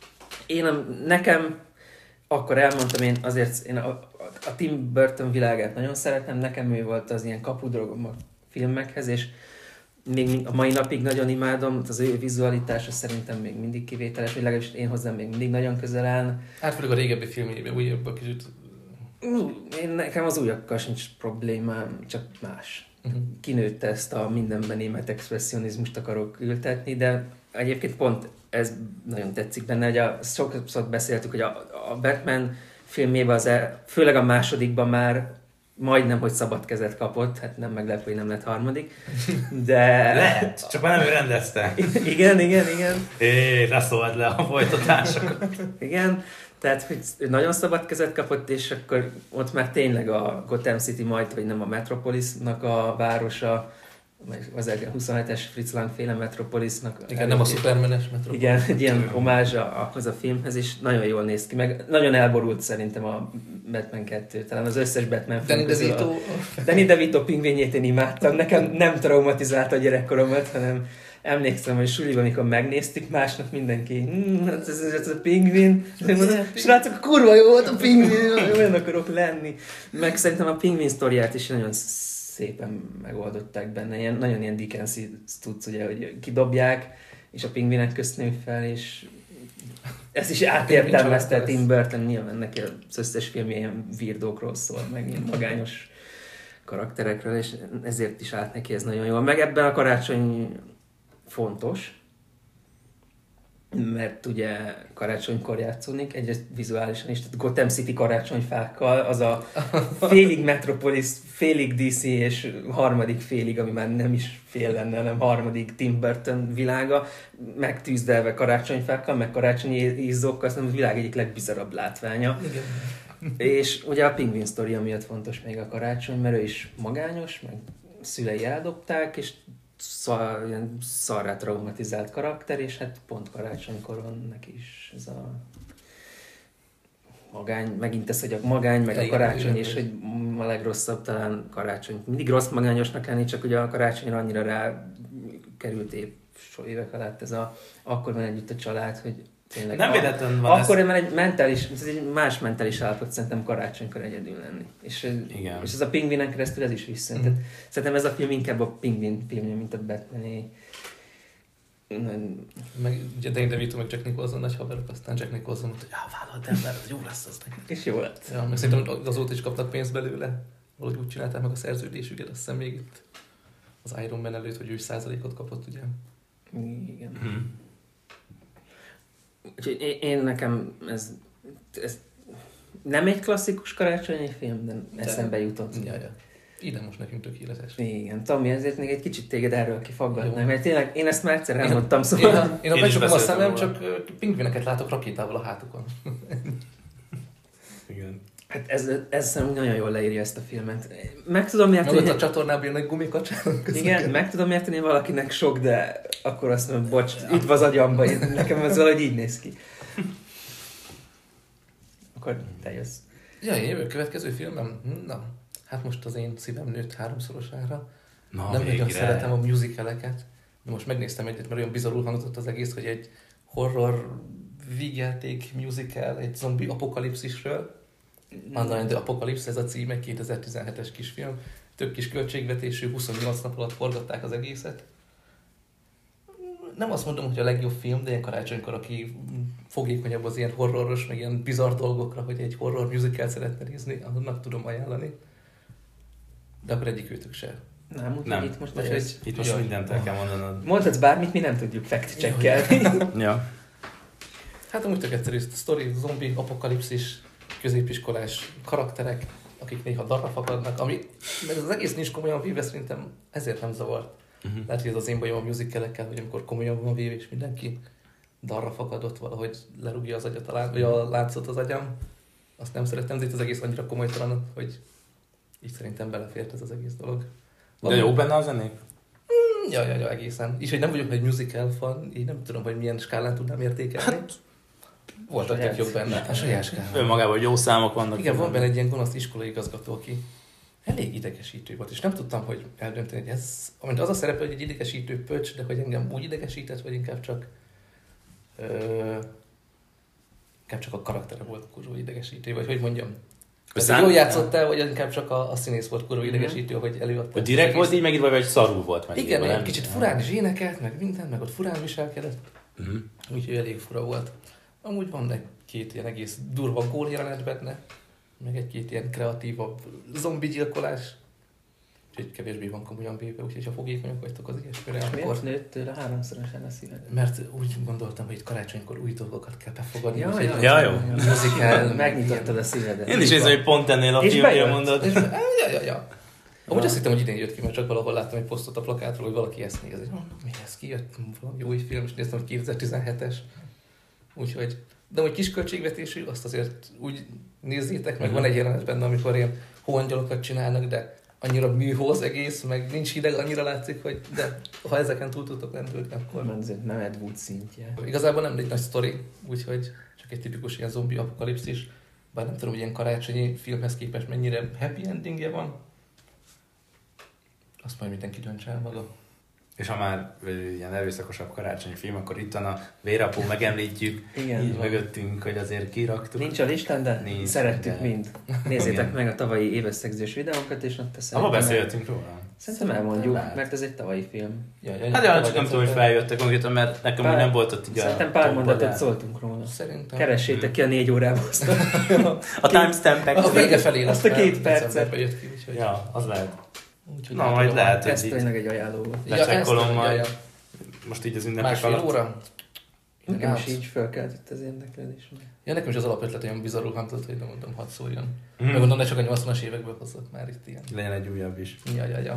Nekem akkor elmondtam, én azért a Tim Burton világát nagyon szeretem, nekem ő volt az ilyen kapudrogom a filmekhez, és még a mai napig nagyon imádom, az ő vizualitása szerintem még mindig kivételes, vagy legalábbis én hozzám még mindig nagyon közel áll. Hát főleg a régebbi filmjében, újabbak kicsit. Nekem az újakkal sincs problémám, csak más. Kinőtte ezt a mindenben német expressionizmust akarok ültetni, de egyébként pont ez nagyon tetszik benne, hogy sokszor beszéltük, hogy a Batman filmjében, főleg a másodikban már majdnem, hogy szabad kezet kapott, hát nem meglepő, hogy nem lett harmadik, de... Lehet, csak már nem ő rendezte. Igen. Ne szóld le a folytatásokat. Igen, tehát hogy nagyon szabad kezet kapott, és akkor ott már tényleg a Gotham City majd, vagy nem a Metropolisnak a városa, az 27-es Fritz Lang féle Metropolisnak. Igen, nem a Supermanes Metropolis. Igen, egy ilyen homázs ahhoz a filmhez, és nagyon jól néz ki, meg nagyon elborult szerintem a Batman 2, talán az összes Batman film közül. Danny DeVito pingvinjét én imádtam, nekem nem traumatizálta a gyerekkoromat, hanem emlékszem, hogy suliban, amikor megnéztük, másnap mindenki, ez a pingvin, srácok, kurva jó volt a pingvin, olyan akarok lenni. Meg szerintem a pingvin sztoriát is nagyon szépen megoldották benne, nagyon ilyen Dickens-i tudsz, ugye, hogy kidobják, és a pingvinek közt nő fel, és ezt is átértelmezte Tim Burton, nyilván neki az összes filmje ilyen virdókról szól, meg ilyen magányos karakterekről, és ezért is állt neki ez nagyon jól. Meg ebben a karácsony fontos, mert ugye karácsonykor játszódik, egyrészt vizuálisan is, tehát Gotham City karácsonyfákkal, az a félig Metropolis, félig DC és harmadik félig, ami már nem is fél lenne, hanem harmadik Tim Burton világa, megtűzdelve karácsonyfákkal, meg karácsonyi izzókkal, aztán a világ egyik legbizarabb látványa. Igen. És ugye a Penguin Story miatt fontos még a karácsony, mert ő is magányos, meg szülei eldobták, és ilyen szarrá traumatizált karakter, és hát pont karácsonykor van neki is ez a magány, megint ez, hogy a magány, meg a karácsony, és hogy a legrosszabb talán karácsony. Mindig rossz magányosnak lenni, csak ugye a karácsonyra annyira rá került épp évek alatt ez akkor van együtt a család, hogy tényleg nem véletlen van akkor ez egy más mentális állapot szerintem karácsonykor egyedül lenni. És ez a pingvinen keresztül ez is visszajön. Szerintem ez a film inkább a pingvin filmje, mint a Batman-é. Meg ugye Danny DeVito, meg Jack Nicholson nagy haverok, aztán Jack Nicholson mondta, hogy vállalt el, mert jó lesz az nekik. És jó lett. Ja, meg szerintem azóta is kapnak pénzt belőle. Valahogy úgy csinálták meg a szerződésüket, azt hiszem még itt az Iron Man előtt, hogy ő is százalékot kapott, ugye? Igen. Úgyhogy én nekem ez nem egy klasszikus karácsonyi film, de eszembe jutott. Ja. Ide most nekünk tökéletes. Igen, Tomi, ezért még egy kicsit téged erről kifaggatnám, mert tényleg én ezt már egyszer elmondtam, szóval... Én becsukom a szemem, csak pingvineket látok rakétával a hátukon. Igen. Hát ez nagyon jól leírja ezt a filmet. Meg tudom érteni... Meg ott a csatornában jönnek gumikacsának. Igen, meg tudom érteni, valakinek sok, de akkor azt mondom, bocs, üdv az agyamba, nekem ez valahogy így néz ki. Akkor te jössz. Ja, én jövök következő filmem? Na, hát most az én szívem nőtt 3-szorosára. Nem nagyon szeretem a musicaleket, de most megnéztem egyet, mert olyan bizarrul hangzott az egész, hogy egy horror vígjáték musical, egy zombi apokalipszisről. Online the Apocalypse, ez a cím, egy 2017-es kisfilm. Tök kis költségvetésű, 28 nap alatt forgatták az egészet. Nem azt mondom, hogy a legjobb film, de ilyen karácsonykor, aki fogékonyabb az ilyen horroros, meg ilyen bizarr dolgokra, hogy egy horror musical szeretne nézni, annak tudom ajánlani. De akkor egyik őtök se. Nem, itt most mindent el kell mondanod. Mondhatsz bármit, mi nem tudjuk fact-checkelni. Ja. Hát amúgy tök egyszerű sztori, zombi, apokalipszis, középiskolás karakterek, akik néha darra fakadnak, ami, mert az egész nincs komolyan véve, szerintem ezért nem zavart. Lehet, hogy ez az én bajom a musicalekkel, hogy amikor komolyan van véve, és mindenki darra fakadott, valahogy lerúgja az agyat, vagy a láncot az agyam. Azt nem szeretem, de itt az egész annyira komolytalan, hogy így szerintem belefért ez az egész dolog. De jó benne a zenék? Ja, egészen. És hogy nem vagyok egy musical fan, én nem tudom, hogy milyen skálán tudnám értékelni. Hát, voltak tök jók benne. A saját skálán. Önmagában jó számok vannak. Igen, van benne egy ilyen gonosz iskolai igazgató, aki elég idegesítő volt, és nem tudtam, hogy eldönteni, hogy ez, amint az a szerepe, hogy egy idegesítő pöcs, de hogy engem úgy idegesített, vagy inkább csak a karaktere volt kurva idegesítő, vagy hogy mondjam. Jól játszottál, vagy inkább csak a színész volt kurva idegesítő, hogy előadta. Hogy direkt volt így megírva, vagy szarul volt meg. Igen, egy kicsit furán is énekelt, meg mindent, meg ott furán viselkedett. Úgyhogy elég fura volt. Amúgy van egy-két ilyen egész durva góljáranet benne, meg egy-két ilyen kreatívabb zombi gyilkolás. Úgyhogy kevésbé van komolyan véve, úgyhogy ha fogékonyak vagytok az ilyesmire, akkor... Miért nőtt tőle háromszorosan a szíved? Mert úgy gondoltam, hogy itt karácsonykor új dolgokat kell befogadni. Ja, jó. Musical. Megnyitottad a szívedet. Én is érzem, hogy pont ennél a filmnél mondod. Ja. Amúgy azt hittem, hogy idén jött ki, mert csak valahol láttam egy posztot a plakátról, hogy valaki ezt nézi. Mi ez, kijött valami új film, és néztem, hogy 2017-es. Úgyhogy, de hogy kis költségvetésű, azt azért úgy nézzétek, meg van egy jelenet benne, amikor ilyen hóangyalokat csinálnak, de annyira műhó az egész, meg nincs hideg, annyira látszik, hogy de ha ezeken túl tudtok lendülni, akkor... Nem Ed Wood szintje. Igazából nem egy nagy sztori, úgyhogy csak egy tipikus ilyen zombi apokalipszis. Bár nem tudom, hogy ilyen karácsonyi filmhez képest mennyire happy endingje van. Azt majd mindenki döntse el maga. És ha már ilyen erőszakosabb karácsonyi film, akkor itt van a Vérapó, megemlítjük. Igen, így mögöttünk, hogy azért kiraktuk. Nincs a listán, de szerettük mind. Nézzétek meg a tavalyi éves szegzős videónkat, és ott teszem. Abba beszéltünk róla. Szerintem elmondjuk, mert ez egy tavalyi film. Hát csak nem tudom, hogy feljöttek konkrétan, mert nekem úgy nem volt ott így szerintem pár mondatot szóltunk róla. Szerintem. Keressétek ki a 4 órában azt a timestampek. A vége felé azt a 2 percet. Jött ki, úgyhogy... Ja, az lehet. Úgyhogy na, majd lehet, hogy ez tényleg egy ajánló volt. Lecsekkolom majd. Most így az ünnepek alatt. Másfél óra? Nekem is így felkeltett az érdeklődés. Ja, nekem is az alapötlet olyan bizarrul hangzott, hogy nem mondom, hadd szóljon. Meg mondom, ne csak a 80-as évekből hozzak már itt ilyen. Legyen egy újabb is. Ja.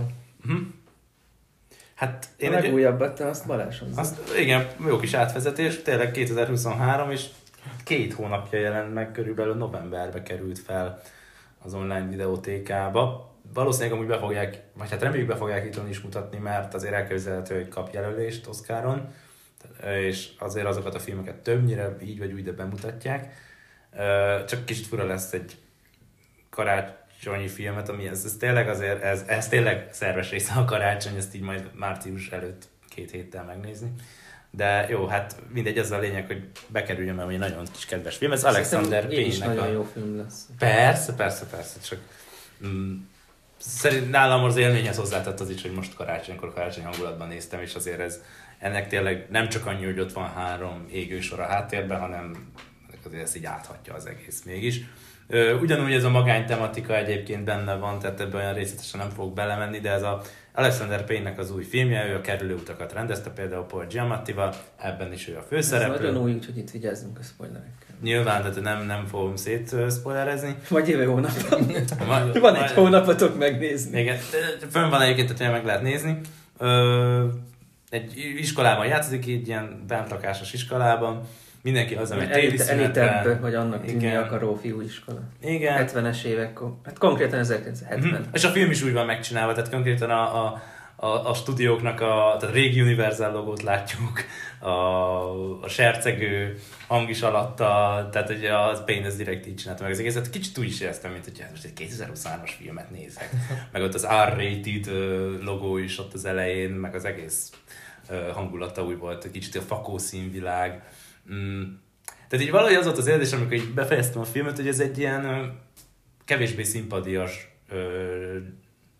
Hát én a legújabbat, te azt Balázs igen, jó kis átvezetés, tényleg 2023, és 2 hónapja jelent meg, körülbelül novemberbe került fel az online videótékába. Valószínűleg amúgy be fogják, vagy hát reméljük be fogják itthon is mutatni, mert azért elképzelhető, hogy kap jelölést Oscaron, és azért azokat a filmeket többnyire így vagy úgy, de bemutatják. Csak kicsit fura lesz egy karácsonyi filmet, ami ez tényleg azért, ez tényleg szerves része a karácsony, ezt így majd március előtt 2 héttel megnézni. De jó, hát mindegy, ez a lényeg, hogy bekerüljön, mert egy nagyon kis kedves film. Ez Alexander Payne-nek is nagyon jó film lesz. Persze, csak szerint nálam az élményhez hozzátett az is, hogy most karácsony hangulatban néztem, és azért ennek tényleg nem csak annyi, hogy ott van 3 égősor a háttérben, hanem azért ezt így áthatja az egész mégis. Ugyanúgy ez a magány tematika egyébként benne van, tehát ebben olyan részletesen nem fogok belemenni, de ez a Alexander Payne-nek az új filmje, ő a Kerülőutakat rendezte például Paul Giamattival, ebben is ő a főszereplő. Ez nagyon új, úgyhogy itt vigyázzunk a spoilerekkel. Nyilván, tehát nem fogom szétszpoilerezni. Vagy jövő hónapban. Van egy hónapotok megnézni. Igen, fönn van egyébként, tehát meg lehet nézni. Egy iskolában játszik, egy ilyen bentlakásos iskolában. Mindenki az, ami téli szünetben. Elitebb, vagy annak tűnni akaró fiúiskola. Igen. 70-es évek, hát konkrétan 1970. És a film is úgy van megcsinálva, tehát konkrétan a stúdióknak tehát régi Universal logót látjuk, a sercegő hang is alatta, tehát hogy a Payne ez direkt így csinálta meg az egészet. Kicsit úgy is éreztem, mint hogy most egy 2023-as filmet nézek. Meg ott az R-rated logó is ott az elején, meg az egész hangulata úgy volt, kicsit a fakó színvilág. Tehát így valahogy az volt az érzés, amikor így befejeztem a filmet, hogy ez egy ilyen kevésbé szimpadias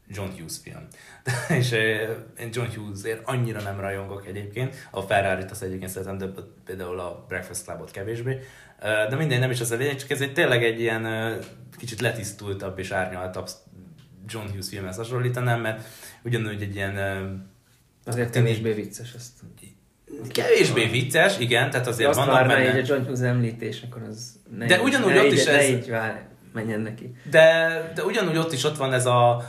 John Hughes film. És én John Hughesért annyira nem rajongok egyébként. A Ferrarit azt egyébként szeretem, de például a Breakfast Clubot kevésbé. De mindegy, nem is az a lényeg, csak ez tényleg egy ilyen kicsit letisztultabb és árnyaltabb John Hughes filmhez hasonlítanám, mert ugyanúgy egy ilyen... Azért kevésbé vicces ezt. Kevésbé vicces, igen, tehát azért azt vannak benne... Azt a John Hughes említés, akkor az... De ugyanúgy ott is ez... Ne így menjen neki. De ugyanúgy ott van ez a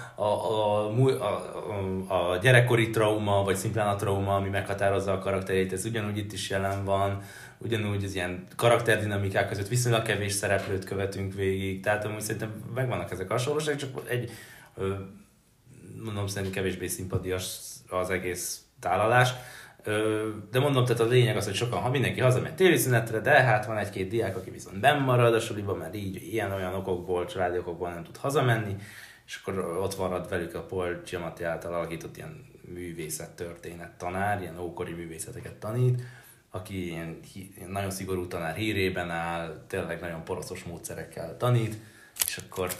gyerekkori trauma, vagy szimplán a trauma, ami meghatározza a karakterét, ez ugyanúgy itt is jelen van, ugyanúgy az ilyen karakterdinamikák között viszonylag kevés szereplőt követünk végig, tehát amúgy szerintem megvannak ezek a hasonlóságok, csak egy, mondom, szerintem kevésbé szimpatias az egész tálalás. De mondom, tehát a lényeg az, hogy sokan, ha mindenki hazamegy téli szünetre, de hát van egy-két diák, aki viszont benn marad a suliba, mert így ilyen-olyan okokból, családi okokból nem tud hazamenni, és akkor ott marad velük a Paul Giamatti által alakított ilyen művészettörténet tanár, ilyen ókori művészeteket tanít, aki ilyen nagyon szigorú tanár hírében áll, tényleg nagyon poroszos módszerekkel tanít, és akkor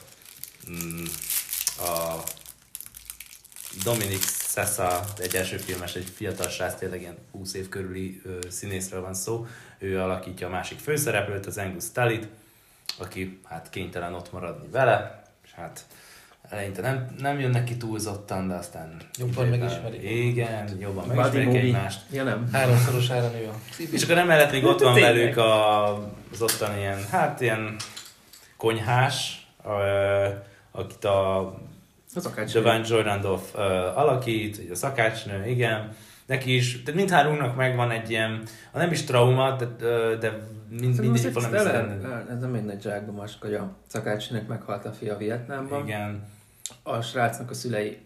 a Dominic Sessa, egy első filmes, egy fiatal srác, tényleg ilyen 20 év körüli színészről van szó. Ő alakítja a másik főszereplőt, az Angus Tullyt, aki hát kénytelen ott maradni vele, és hát eleinte nem jönnek ki túlzottan, de aztán... Jobban megismerik. Igen, jobban megismerik egymást. Ja, nem. Háromszorosára nő a És akkor emellett még ott van velük az ottani ilyen, hát ilyen konyhás, akit a Dwayne Joy alakít, a szakácsnő, igen. Neki is, tehát mindhármunknak megvan egy ilyen, ha nem is trauma, de mindegyik valami ez nem egy nagy zsákba mask, hogy a szakácsnőnek meghalt a fia Vietnámban. Igen. A srácnak a szülei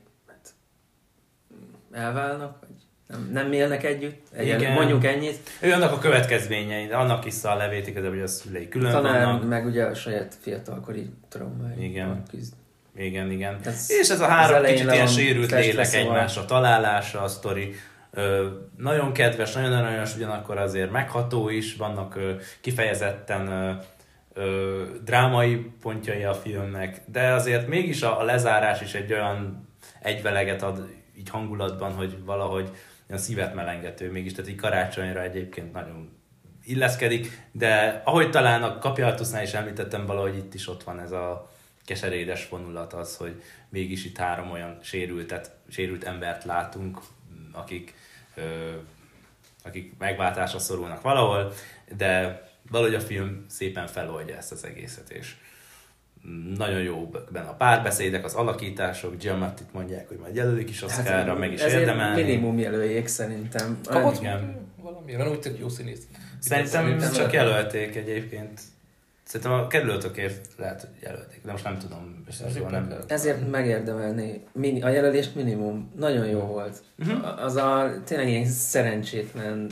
elválnak, vagy nem élnek együtt, mondjuk ennyit. Ő annak a következményei, annak is a levét igazából, hogy a szülei külön vannak. Meg ugye a saját fiatalkori traumájával küzd. Igen. És ez a három kicsit ilyen sérült lélek egymásra találása, a sztori. Nagyon kedves, nagyon aranyos, ugyanakkor azért megható is, vannak kifejezetten drámai pontjai a filmnek, de azért mégis a lezárás is egy olyan egyveleget ad így hangulatban, hogy valahogy olyan szívet melengető mégis, tehát így karácsonyra egyébként nagyon illeszkedik, de ahogy talán a Kapialtusnál is említettem, valahogy itt is ott van ez a keserédes vonulat az, hogy mégis itt három olyan sérült embert látunk, akik megváltásra szorulnak valahol, de valahogy a film szépen feloldja ezt az egészet, és nagyon jó benne a párbeszédek, az alakítások, Giamattit mondják, hogy majd jelölik is Oscarra, meg is érdemelni. Minimum jelöljék szerintem. Kapott valami, mert úgy tök jó színész. Szerintem csak jelölték egyébként. Szerintem a kerülőtökért lehet, hogy jelölték, de most nem tudom. Ezért megérdemelni. A jelölést minimum. Nagyon jó volt. Az tényleg ilyen szerencsétlen,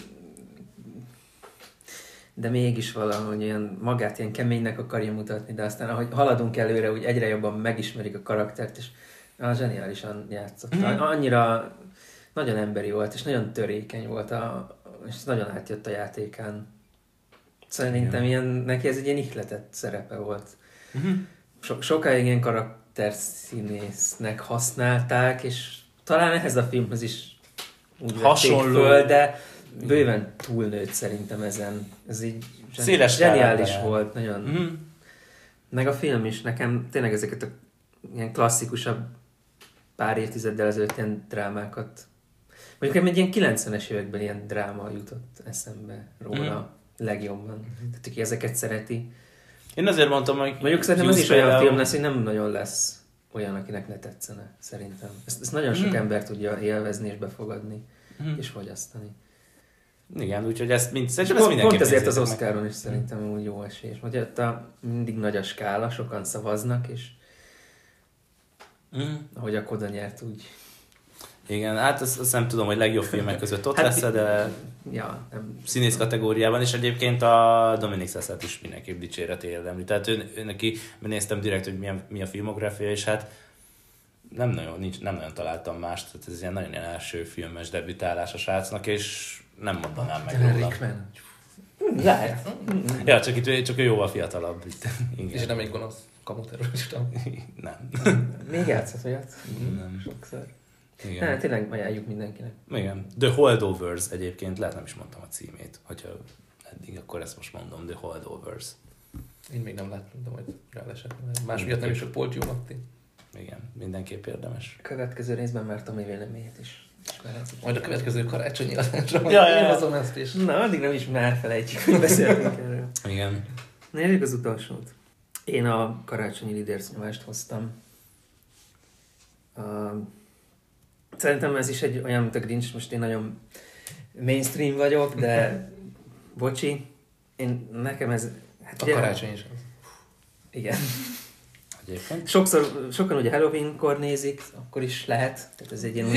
de mégis valahogy ilyen magát ilyen keménynek akarja mutatni, de aztán ahogy haladunk előre, úgy egyre jobban megismerik a karaktert, és zseniálisan játszott. Annyira nagyon emberi volt, és nagyon törékeny volt, és nagyon átjött a játékán. Szerintem neki ez egy ilyen ihletett szerepe volt. Sokáig ilyen karakterszínésznek használták, és talán ehhez a filmhez is úgy hasonló föl, de bőven túlnőtt szerintem ezen. Ez így zseniális volt, nagyon. Meg a film is, nekem tényleg ezeket a ilyen klasszikusabb pár évtizeddel ezelőtt ilyen drámákat, mondjuk egy ilyen 90-es években ilyen dráma jutott eszembe róla. Legjobban. Tehát aki ezeket szereti. Én azért mondtam, hogy... Mondjuk szerintem ez is olyan film lesz, hogy nem nagyon lesz olyan, akinek ne tetszene, szerintem. Ezt nagyon sok ember tudja élvezni és befogadni, és fogyasztani. Igen, úgyhogy ezt pont ezért az Oscaron is szerintem úgy jó esély. Hogy ott mindig nagy a skála, sokan szavaznak, és ahogy a Koda nyert, úgy... Igen, hát azt nem tudom, hogy legjobb filmek között ott lesz, de színész kategóriában, és egyébként a Dominic Sessa-t is mindenképp dicséret érdemli. Tehát ő neki, néztem direkt, hogy mi a filmográfia, és hát nem nagyon találtam mást, tehát ez ilyen nagyon ilyen első filmes debütálás a srácnak, és nem mondanám meg róla. Lehet. Ja, csak ő jóval fiatalabb. És nem egy gonosz kamuterrorista. Nem. Még játszott olyat? Nem. Sokszor. Igen. Hát tényleg ajánljuk mindenkinek. Igen. The Holdovers egyébként, lehet nem is mondtam a címét, hogyha eddig, akkor ezt most mondom, The Holdovers. Én még nem láttam, de majd rálesek. Más miatt nem is sok Paul Giamatti. Igen, mindenképp érdemes. A következő részben már Tomi véleményét is ismerhetjük. Majd a következő karácsonyi adásra Ja. hozom ezt is. Na, addig nem is már felejtjük, hogy beszéltünk erről. Igen. Nézzük az utolsót. Én a karácsonyi lidércnyomást hoztam. Szerintem ez is egy olyan, mint a Grinch, most én nagyon mainstream vagyok, de bocsi, nekem ez... Hát a karácsony is az. Igen. Egyébként. Sokan ugye Halloween-kor nézik, akkor is lehet. Tehát ez egy ilyen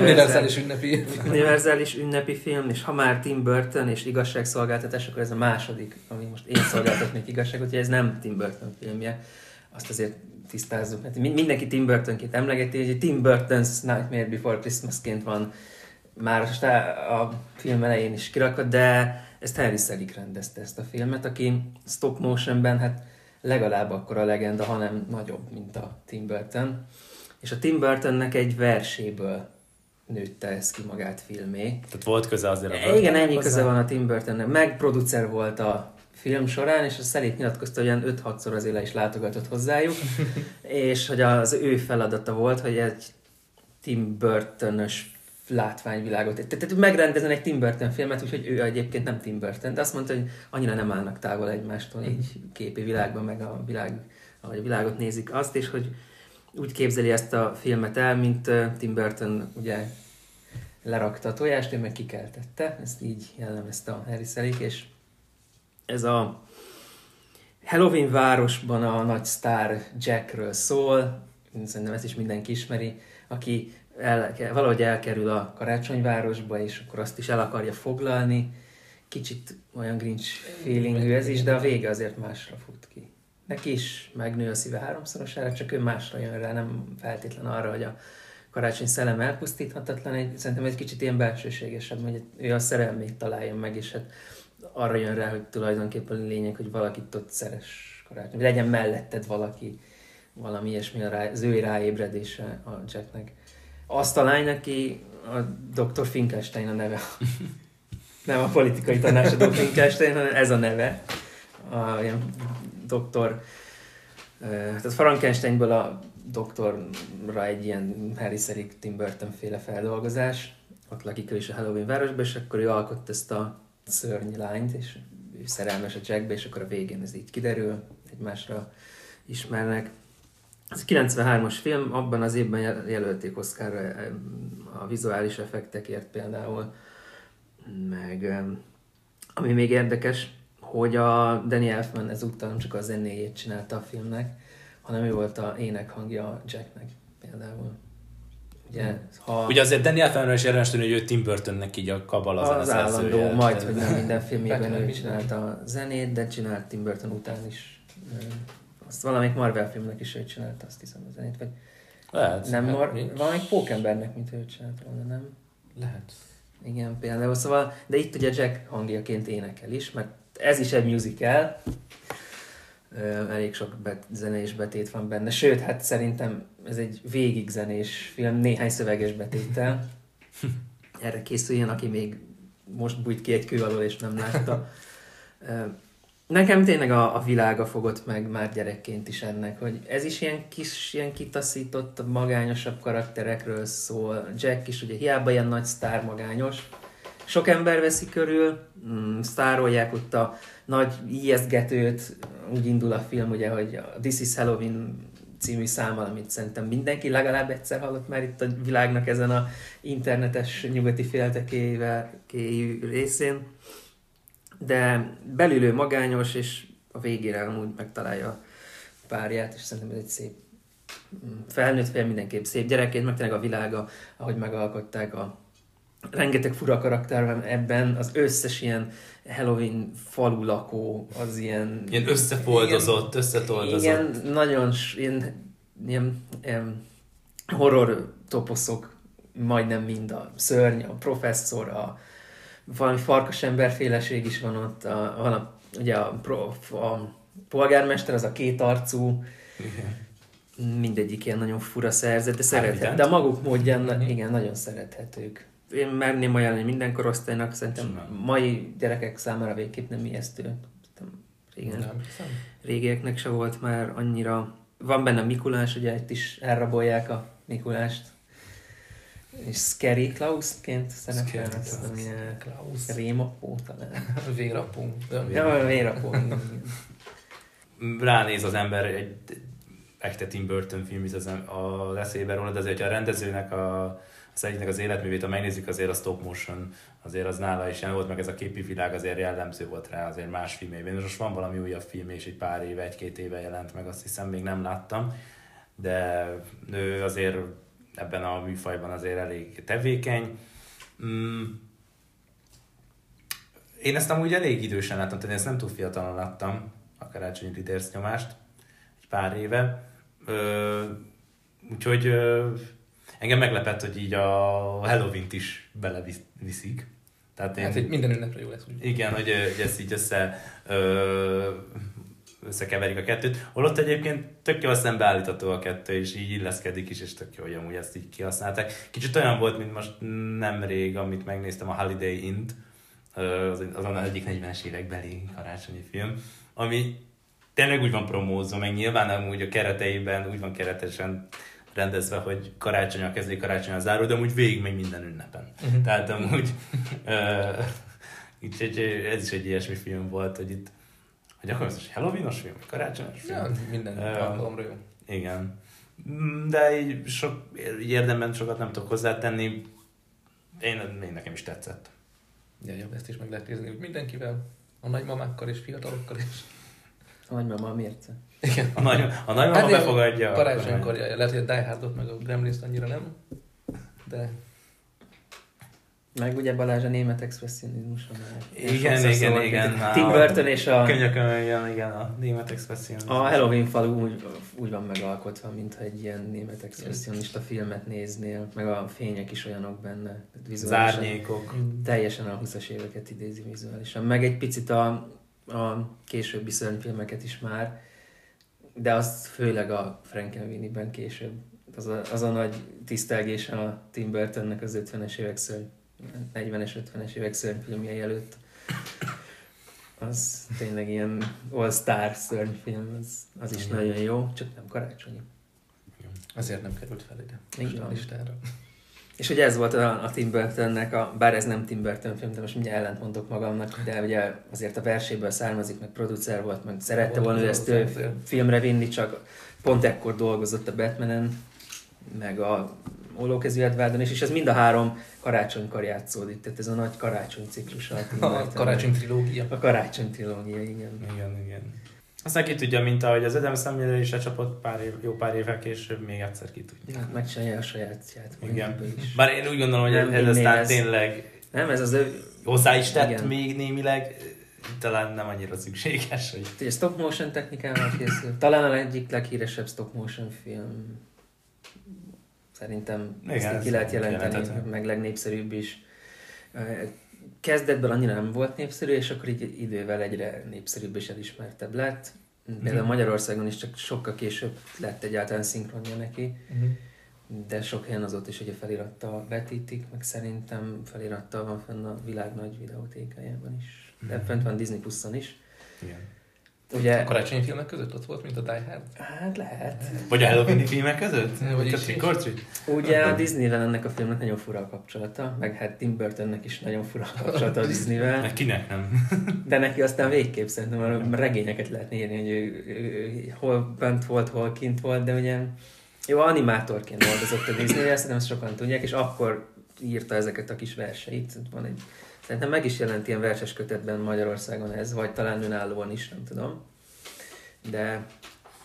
univerzális ünnepi film, és ha már Tim Burton és igazságszolgáltatás, akkor ez a második, ami most én szolgáltatnék igazságot, hogy ez nem Tim Burton filmje. Azt azért tisztázzuk. Hát mindenki Tim Burtonként emlegeti, hogy Tim Burton's Nightmare Before Christmasként van már a film elején is kirakott, de ezt Henry Selick rendezte ezt a filmet, aki stop motionben, hát legalább akkor a legenda, hanem nagyobb, mint a Tim Burton. És a Tim Burtonnek egy verséből nőtte ez ki magát filmé. Tehát volt köze azért a Igen, ennyi köze van a Tim Burtonnek. Meg producer volt a film során, és a Selick nyilatkozta, hogy olyan 5-6-szor azért le is látogatott hozzájuk, és hogy az ő feladata volt, hogy egy Tim Burton-ös látványvilágot. Tehát megrendezen egy Tim Burton filmet, úgyhogy ő egyébként nem Tim Burton, de azt mondta, hogy annyira nem állnak távol egymástól így képi világban, meg a világ, ahogy a világot nézik azt, és hogy úgy képzeli ezt a filmet el, mint Tim Burton ugye lerakta a tojást, ő meg kikeltette, ezt így jellemezte a Henry Selick, és ez a Halloween városban a nagy sztár Jackről szól, szerintem ezt is mindenki ismeri, aki valahogy elkerül a karácsonyvárosba, és akkor azt is el akarja foglalni. Kicsit olyan Grinch feelingű ez is, de a vége azért másra fut ki. Neki is megnő a szíve 3-szorosára, csak ő másra jön rá, nem feltétlen arra, hogy a karácsony szellem elpusztíthatatlan. Szerintem egy kicsit ilyen belsőségesebb, hogy ő a szerelmét találja meg, és hát arra jön rá, hogy tulajdonképpen a lényeg, hogy valakit ott szeres karácsony. Vagy legyen melletted valami ilyesmi az ő ráébredése a Jacknek. Azt a lány, aki a Dr. Finkelstein a neve. Nem a politikai tanácsadó Finkelstein, hanem ez a neve. Ilyen doktor... Tehát Frankensteinből a doktorra egy ilyen Harry Selick, Tim Burton féle feldolgozás. Ott lakik ő is a Halloween városban, és akkor ő alkott ezt a szörny lányt, és ő szerelmes a Jackbe, és akkor a végén ez így kiderül, egymásra ismernek. Ez 93-as film, abban az évben jelölték Oscarra a vizuális effektekért például, meg ami még érdekes, hogy a Danny Elfman ezúttal nem csak a zenéjét csinálta a filmnek, hanem ő volt a énekhangja a Jacknek például. Ugye azért Danny Elfmanról is érdemes tudni, hogy ő Tim Burtonnek így a kabala az állandó, majd, hogy nem minden filmjében ő csinálta a zenét, de csinált Tim Burton után is. Azt valamelyik Marvel filmnek is ő csinálta, azt hiszem a zenét, vagy lehet. Nem, valamelyik Pókembernek, mint ő csinálta volna, nem? Lehet. Igen, például, szóval, de itt ugye Jack hangjaként énekel is, mert ez is egy musical, elég sok zenés betét van benne, sőt, hát szerintem ez egy végig zenés film, néhány szöveges betéttel. Erre készüljön, aki még most bújt ki egy kő alól és nem látta. Nekem tényleg a világa fogott meg már gyerekként is ennek, hogy ez is ilyen kis, ilyen kitaszított, magányosabb karakterekről szól. Jack is ugye hiába ilyen nagy sztár magányos. Sok ember veszi körül, sztárolják ott a nagy ijesztgetőt, úgy indul a film, ugye, hogy a This is Halloween című számmal, amit szerintem mindenki legalább egyszer hallott már itt a világnak ezen a internetes nyugati féltekéjű részén. De belül ő magányos, és a végére amúgy megtalálja a párját, és szerintem ez egy szép felnőtt film, mindenképp szép gyerekként, meg tényleg a világa, ahogy megalkották a rengeteg fura karakter van ebben, az összes ilyen Halloween falu lakó, az ilyen összefoldozott. Igen, nagyon ilyen horror toposzok, majdnem mind a szörny, a professzor, valami farkas emberféleség is van ott, ugye a polgármester, az a kétarcú, mindegyik ilyen nagyon fura szerzet, de szerethető. De a maguk módján igen, nagyon szerethetők. Én merném ajánlani minden korosztálynak, szerintem mai gyerekek számára végképp nem ijesztő. Régieknek se volt már annyira. Van benne Mikulás, ugye itt is elrabolják a Mikulást. És Scary Klausként szerepel. Klaus. Rémapó talán. Vérapó. Ja, Vérapó. Ránéz az ember egy echte Tim Burton film is az eszébe róla, de azért, ha a rendezőnek az egyiknek az életművét, ha megnézzük, azért a stop motion, azért az nála is jelen volt, meg ez a képi világ azért jellemző volt rá azért más filmében. Most van valami újabb film, és egy pár éve, egy-két éve jelent meg, azt hiszem még nem láttam, de ő azért ebben a műfajban azért elég tevékeny. Én ezt amúgy elég idősen láttam, tehát ezt nem túl fiatalon láttam, a Karácsonyi Riders-nyomást, egy pár éve. Úgyhogy engem meglepett, hogy így a Halloween-t is beleviszik. Tehát hát, hogy minden ünnepre jó lesz. Úgy. Igen, hogy ezt így összekeverik a kettőt. Holott egyébként tök jól szembeállítható a kettő, és így illeszkedik is, és tök jó, hogy amúgy ezt így kihasználták. Kicsit olyan volt, mint most nemrég, amit megnéztem, a Holiday Inn-t, azon az egyik 40-es évekbeli karácsonyi film, ami tényleg úgy van promózva, meg nyilván amúgy a kereteiben úgy van keretesen rendezve, hogy karácsonnyal kezdődik, karácsonnyal zárul, de amúgy végigmegy minden ünnepen. Tehát amúgy ez is egy ilyesmi film volt, hogy itt hogy akkor ez Halloween-os film, karácsonyos film. Ja, minden alkalomra jó. Igen. De így érdemben sokat nem tudok hozzátenni. Én nekem is tetszett. Ja, ezt is meg lehet nézni, hogy mindenkivel, a nagymamákkal és fiatalokkal is. A nagymama miért? Igen. A nagymama hát befogadja. Karácsonykor lehet, hogy a Die Hardot meg a Gremlins annyira nem, de... Meg ugye Balázs a német expresszionizmusa. Igen. Tim Burton és a... igen, a német expresszionizmus. A Halloween falu úgy van megalkotva, mintha egy ilyen német expresszionista filmet néznél, meg a fények is olyanok benne. Zárnyékok. Teljesen a 20-as éveket idézi vizuálisan. Meg egy picit a későbbi szörnyfilmeket is már, de az főleg a Frankenweenie-ben később. Az a nagy tisztelgés a Tim Burtonnek az 50-es évek 40-es, 50-es évek szörnyfilmjei előtt. Az tényleg ilyen all-star szörnyfilm, az is nagyon jó, csak nem karácsonyi. Azért nem került fel ide a listára. És ugye ez volt a Tim Burtonnek, bár ez nem Tim Burton film, de most mindjárt ellent mondok magamnak, de ugye azért a verséből származik, meg producer volt, meg szerette volna ő ezt filmre vinni, csak pont ekkor dolgozott a Batmanen, meg a Ollókezű Edwardon is, és ez mind a három karácsonykor játszódik, tehát ez a nagy karácsony ciklus. A karácsony trilógia. A karácsony trilógia, igen. Igen. Aztán ki tudja, mint ahogy az Adam Sandler is lecsapott jó pár évvel később, még egyszer ki tudja. Hát megcsinálja a sajátját. Igen. Bár én úgy gondolom, hogy ez aztán tényleg nem, ez az ő... hozzá is tett igen. Még némileg, talán nem annyira szükséges, hogy... Ugye stop motion technikával készül. Talán a egyik leghíresebb stop motion film. Szerintem ezt ki lehet jelenteni, meg legnépszerűbb is. Kezdetben annyira nem volt népszerű, és akkor így idővel egyre népszerűbb és elismertebb lett. Például Magyarországon is csak sokkal később lett egyáltalán szinkronja neki, de sok helyen azóta is ugye felirattal vetítik, meg szerintem felirattal van fenn a világ nagy videótékájában is. De fent van Disney Plus-on is. Igen. Ugye, a karácsonyi filmek között ott volt, mint a Die Hard? Hát lehet. Vagy a Halloween filmek között? Ugye a Disneyvel ennek a filmnek nagyon fura a kapcsolata, meg hát Tim Burtonnek is nagyon fura a kapcsolata a Disneyvel. Meg kinek nem? De neki aztán végképp szerintem a regényeket lehetne írni, hogy ő hol bent volt, hol kint volt, de ugye jó, animátorként dolgozott a Disneyvel, szerintem ezt sokan tudják, és akkor írta ezeket a kis verseit. Van egy szerintem meg is jelent ilyen verses kötetben Magyarországon ez, vagy talán önállóan is, nem tudom. De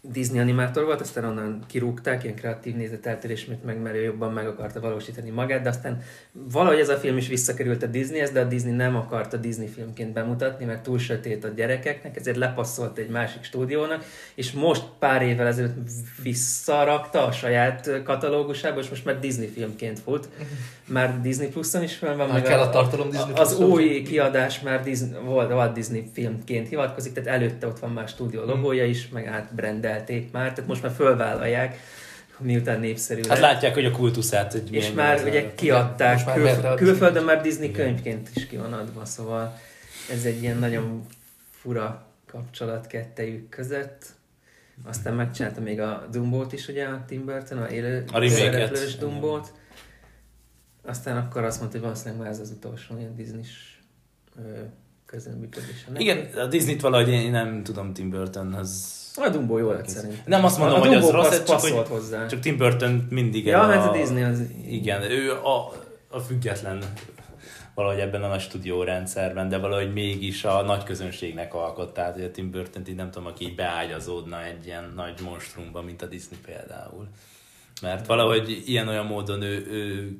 Disney animátor volt, aztán onnan kirúgták, ilyen kreatív nézeteltérés, mert ő jobban meg akarta valósítani magát, de aztán valahogy ez a film is visszakerült a Disneyhez, de a Disney nem akarta Disney filmként bemutatni, mert túl sötét a gyerekeknek, ezért lepasszolt egy másik stúdiónak, és most pár évvel ezelőtt visszarakta a saját katalógusába, és most már Disney filmként fut. Már Disney Pluson is fel van, meg kell a tartalom Disney az új kiadás már Walt Disney filmként hivatkozik, tehát előtte ott van már stúdió logója is, meg átbrendelték már, tehát most már fölvállalják, miután népszerű lett. Hát látják, hogy a kultuszát... Hogy és már ugye kiadták, külföldön már Disney könyvként is ki van adva, szóval ez egy ilyen nagyon fura kapcsolat kettejük között. Aztán megcsinálta még a Dumbót is, ugye a Tim Burton, a élő szereplős Dumbót. Aztán akkor azt mondta, hogy valószínűleg már ez az utolsó ilyen Disney-s közönműködés. Igen, a Disney-t valahogy én nem tudom Tim Burtonhoz... A Dumbo jó lett szerintem. Nem azt mondom, hogy az rossz, hozzá. Csak Tim Burton mindig... Ja, hát a Disney az... Igen, ő a független valahogy ebben a nagy stúdiórendszerben, de valahogy mégis a nagy közönségnek alkott. Tehát, hogy a Tim Burton-t így nem tudom, aki így beágyazódna egy ilyen nagy monstrumba, mint a Disney például. Mert valahogy ilyen-olyan módon ő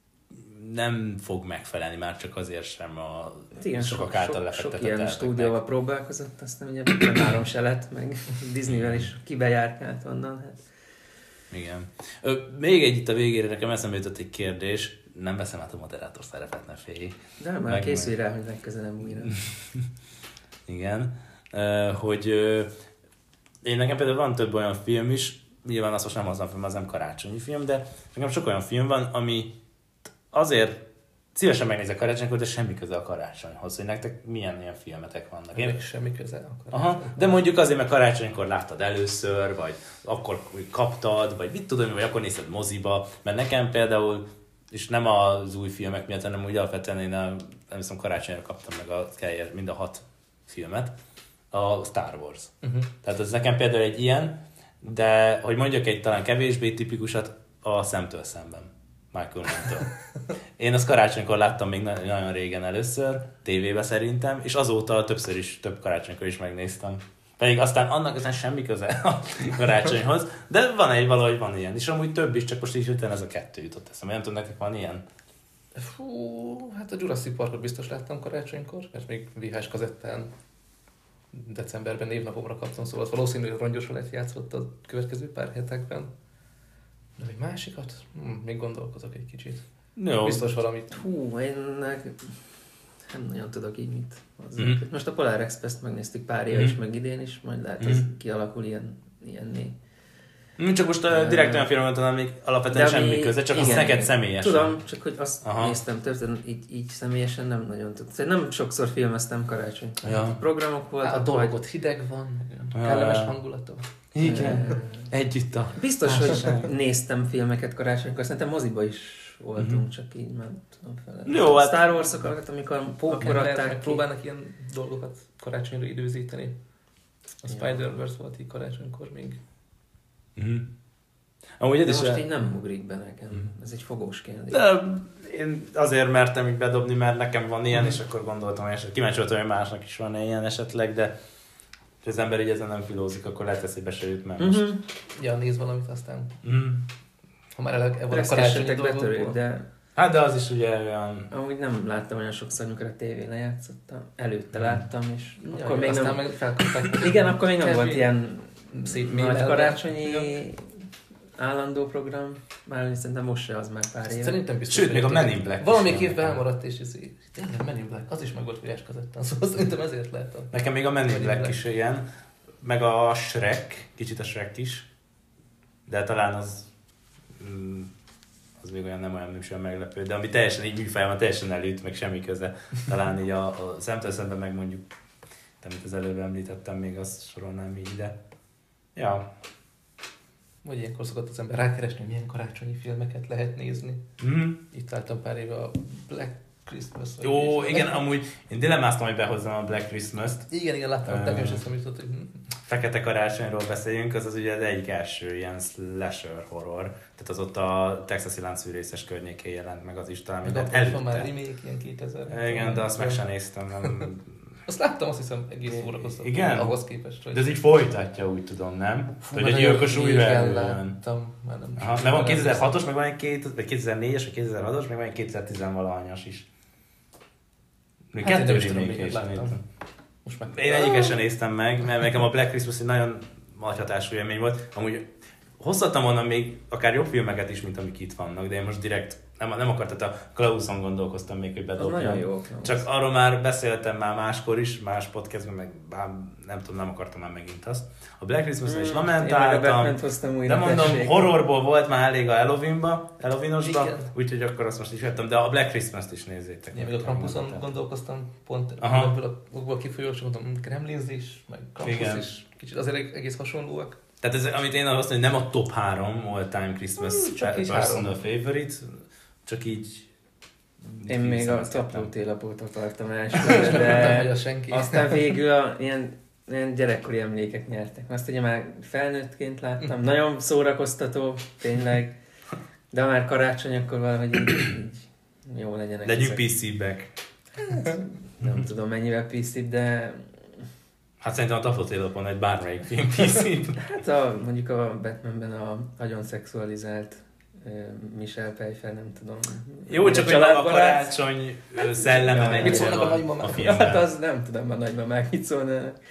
nem fog megfelelni, már csak azért sem a sokak által lefektetett sok ilyen stúdióval próbálkozott, aztán ugye három se lett, meg Disneyvel is kibejárkált onnan. Hát. Igen. Még egy itt a végére, nekem eszembe jutott egy kérdés, nem veszem át a moderátor szerepet, ne félj. De már készülj rá, hogy legközelebb újra. Igen. Hogy én nekem például van több olyan film is, nyilván azt most nem hozzám film, az nem karácsonyi film, de nekem sok olyan film van, ami azért szívesen megnézek karácsonykor, de semmi köze a karácsonyhoz, hogy nektek milyen ilyen filmetek vannak. Én semmi köze a karácsony. De mondjuk azért, mert karácsonykor láttad először, vagy akkor kaptad, vagy mit tudom, vagy akkor nézted moziba, mert nekem például, és nem az új filmek miatt, hanem úgy alapvetően én nem hiszem karácsonyra kaptam meg mind a 6 filmet, a Star Wars. Tehát ez nekem például egy ilyen, de hogy mondjak egy talán kevésbé tipikusat, a Szemtől szemben. Michael Mann-től. Én azt karácsonykor láttam még nagyon régen először, tévébe szerintem, és azóta több karácsonykor is megnéztem. Pedig aztán annak semmi köze a karácsonyhoz, de valahogy van ilyen. És amúgy több is, csak most így utána ez a 2 jutott eszembe. Nem tudom, nektek van ilyen? Fú, hát a Jurassic Parkot biztos láttam karácsonykor, mert még VHS kazettán decemberben névnapomra kaptam, szóval valószínűleg rongyosra lett játszott a következő pár hetekben. De egy másikat? Még gondolkozok egy kicsit. Jó. Biztos valamit. Én nem nagyon tudok így mit hozzá. Most a Polar Express-t megnéztük pár éve is, meg idén is, majd lehet, ez kialakul ilyenné. Csak most direkt olyan filmet talán még alapvetően semmi köze, csak azt neked személyesen. Tudom, csak hogy azt néztem történet, így személyesen nem nagyon tudom. Nem sokszor filmeztem karácsony. Programok voltak. A dolgot hideg van, kellemes hangulata. Igen. Együtt a... Biztos, hogy néztem filmeket karácsonykor, szerintem moziba is voltunk, csak így már tudom felelni. Jó, hát... Star Wars-okat, amikor akkor adták ki. Próbálnak ilyen dolgokat karácsonyra időzíteni. A Spider-Verse volt így karácsonykor még. Amúgy de most így nem ugrik be nekem. Ez egy fogós kérdés. De én azért mertem így bedobni, mert nekem van ilyen, és akkor gondoltam, és kíváncsi voltam, hogy másnak is van ilyen esetleg, de ha az ember így ezen nem filózik, akkor lehet eszébe se jut, mert most... Ja, nézd valamit aztán. Ha már van a karácsonyi dolgokból. De... Hát de az is ugye olyan... Amúgy nem láttam olyan sokszor, amikor a tévén lejátszottam. Előtte láttam, és akkor még nem... meg felkapták. Igen, akkor még nem volt ilyen szép nagy karácsonyi állandó program. Már szerintem most se az már pár éve. Szerintem biztos. Sőt, még a Men in Black. Valamelyik évben elmaradt, és tényleg Men in Black, az is meg volt VHS kazettán, szóval szerintem ezért lehet. Nekem még a Men in Black is ilyen, meg a Shrek, kicsit a Shrek is, de talán az még olyan nem is olyan meglepő, de ami teljesen így műfajban teljesen elüt, meg semmi köze. Talán így a Szemtől szemben meg mondjuk, amit az előbb említettem, még azt sorolnám így ide. Ja. Vagy ilyenkor szokott az ember rákeresni, milyen karácsonyi filmeket lehet nézni. Itt láttam pár éve a Black Christmas. Jó, igen, amúgy én dilemmáztam, hogy behozzam a Black Christmas-t. Igen, láttam, hogy nekem is ezt jutott, hogy... Fekete karácsonyról beszéljünk, az ugye az egyik első ilyen slasher horror. Tehát az ott a texasi láncfűrészes környékén jelent meg, az is talán minden előtte. Már remake, ilyen 2000. Igen, de azt meg sem néztem, Azt láttam, azt hiszem egész szórakoztató. Igen? Ahhoz képest. Hogy... De ez így folytatja, úgy tudom, nem? Hogy a gyilkos újra előjön. Mert van 2006-os, meg van egy 2004-es, vagy 2006-os, meg van egy 2010-valahanyas is. Kettő remake-es. Én egyiket sem néztem meg, mert nekem a Black Christmas egy nagyon nagy hatású élmény volt. Amúgy hozhattam volna még akár jobb filmeket is, mint amik itt vannak, de én most direkt nem akartam, tehát a Klauson gondolkoztam még, hogy bedobjam. Nagyon jó. Csak arról már beszéltem már máskor is, más podcastban, meg nem tudom, nem akartam már megint azt. A Black Christmas-on is lamentáltam, de mondom, horrorból volt már elég a Halloween-osba, úgyhogy akkor azt most is vettem, de a Black Christmas-t is nézzétek. Én még a Krampuson gondolkoztam, pont ebből a kifolyósból mondtam, Gremlins is, meg Krampus is, kicsit azért egész hasonlóak. Tehát ez, amit én azt mondom, hogy nem a top 3 all-time Christmas personal favorite, csak így... Én még a Tapló télapót akartam elsőre, de aztán végül ilyen gyerekkori emlékek nyertek. Azt ugye már felnőttként láttam, nagyon szórakoztató, tényleg, de már karácsony, akkor valahogy így jó legyenek. Legyünk PC-bek. Nem tudom mennyivel PC-b, de... Hát szerintem a Tapló télapon egy bármelyik film PC-b. Hát mondjuk a Batmanben a nagyon szexualizált Michelle Pfeiffer, nem tudom. Jó, csak hogy a karácsony szelleme mennyire mit szólnak a nagymamák? a filmben. Hát az nem tudom a nagymamák mit szólnak.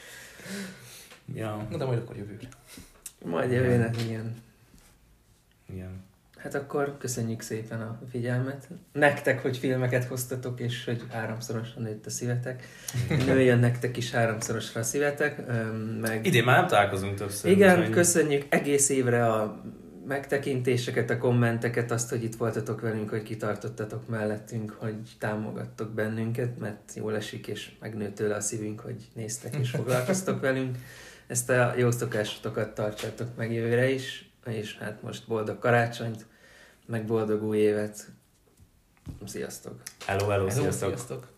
Ja. Na de majd akkor jövőre. Majd jövőre, igen. Igen. Hát akkor köszönjük szépen a figyelmet. Nektek, hogy filmeket hoztatok, és hogy 3-szorosan nőtt a szívetek. Nőjön nektek is 3-szorosra a szívetek. Meg... Idén már nem találkozunk többször. Igen, köszönjük egész évre a megtekintéseket, a kommenteket, azt, hogy itt voltatok velünk, hogy kitartottatok mellettünk, hogy támogattok bennünket, mert jól esik, és megnőtt tőle a szívünk, hogy néztek és foglalkoztok velünk. Ezt a jó szokásotokat tartsátok meg jövőre is, és hát most boldog karácsonyt, meg boldog új évet. Sziasztok! Hello, sziasztok!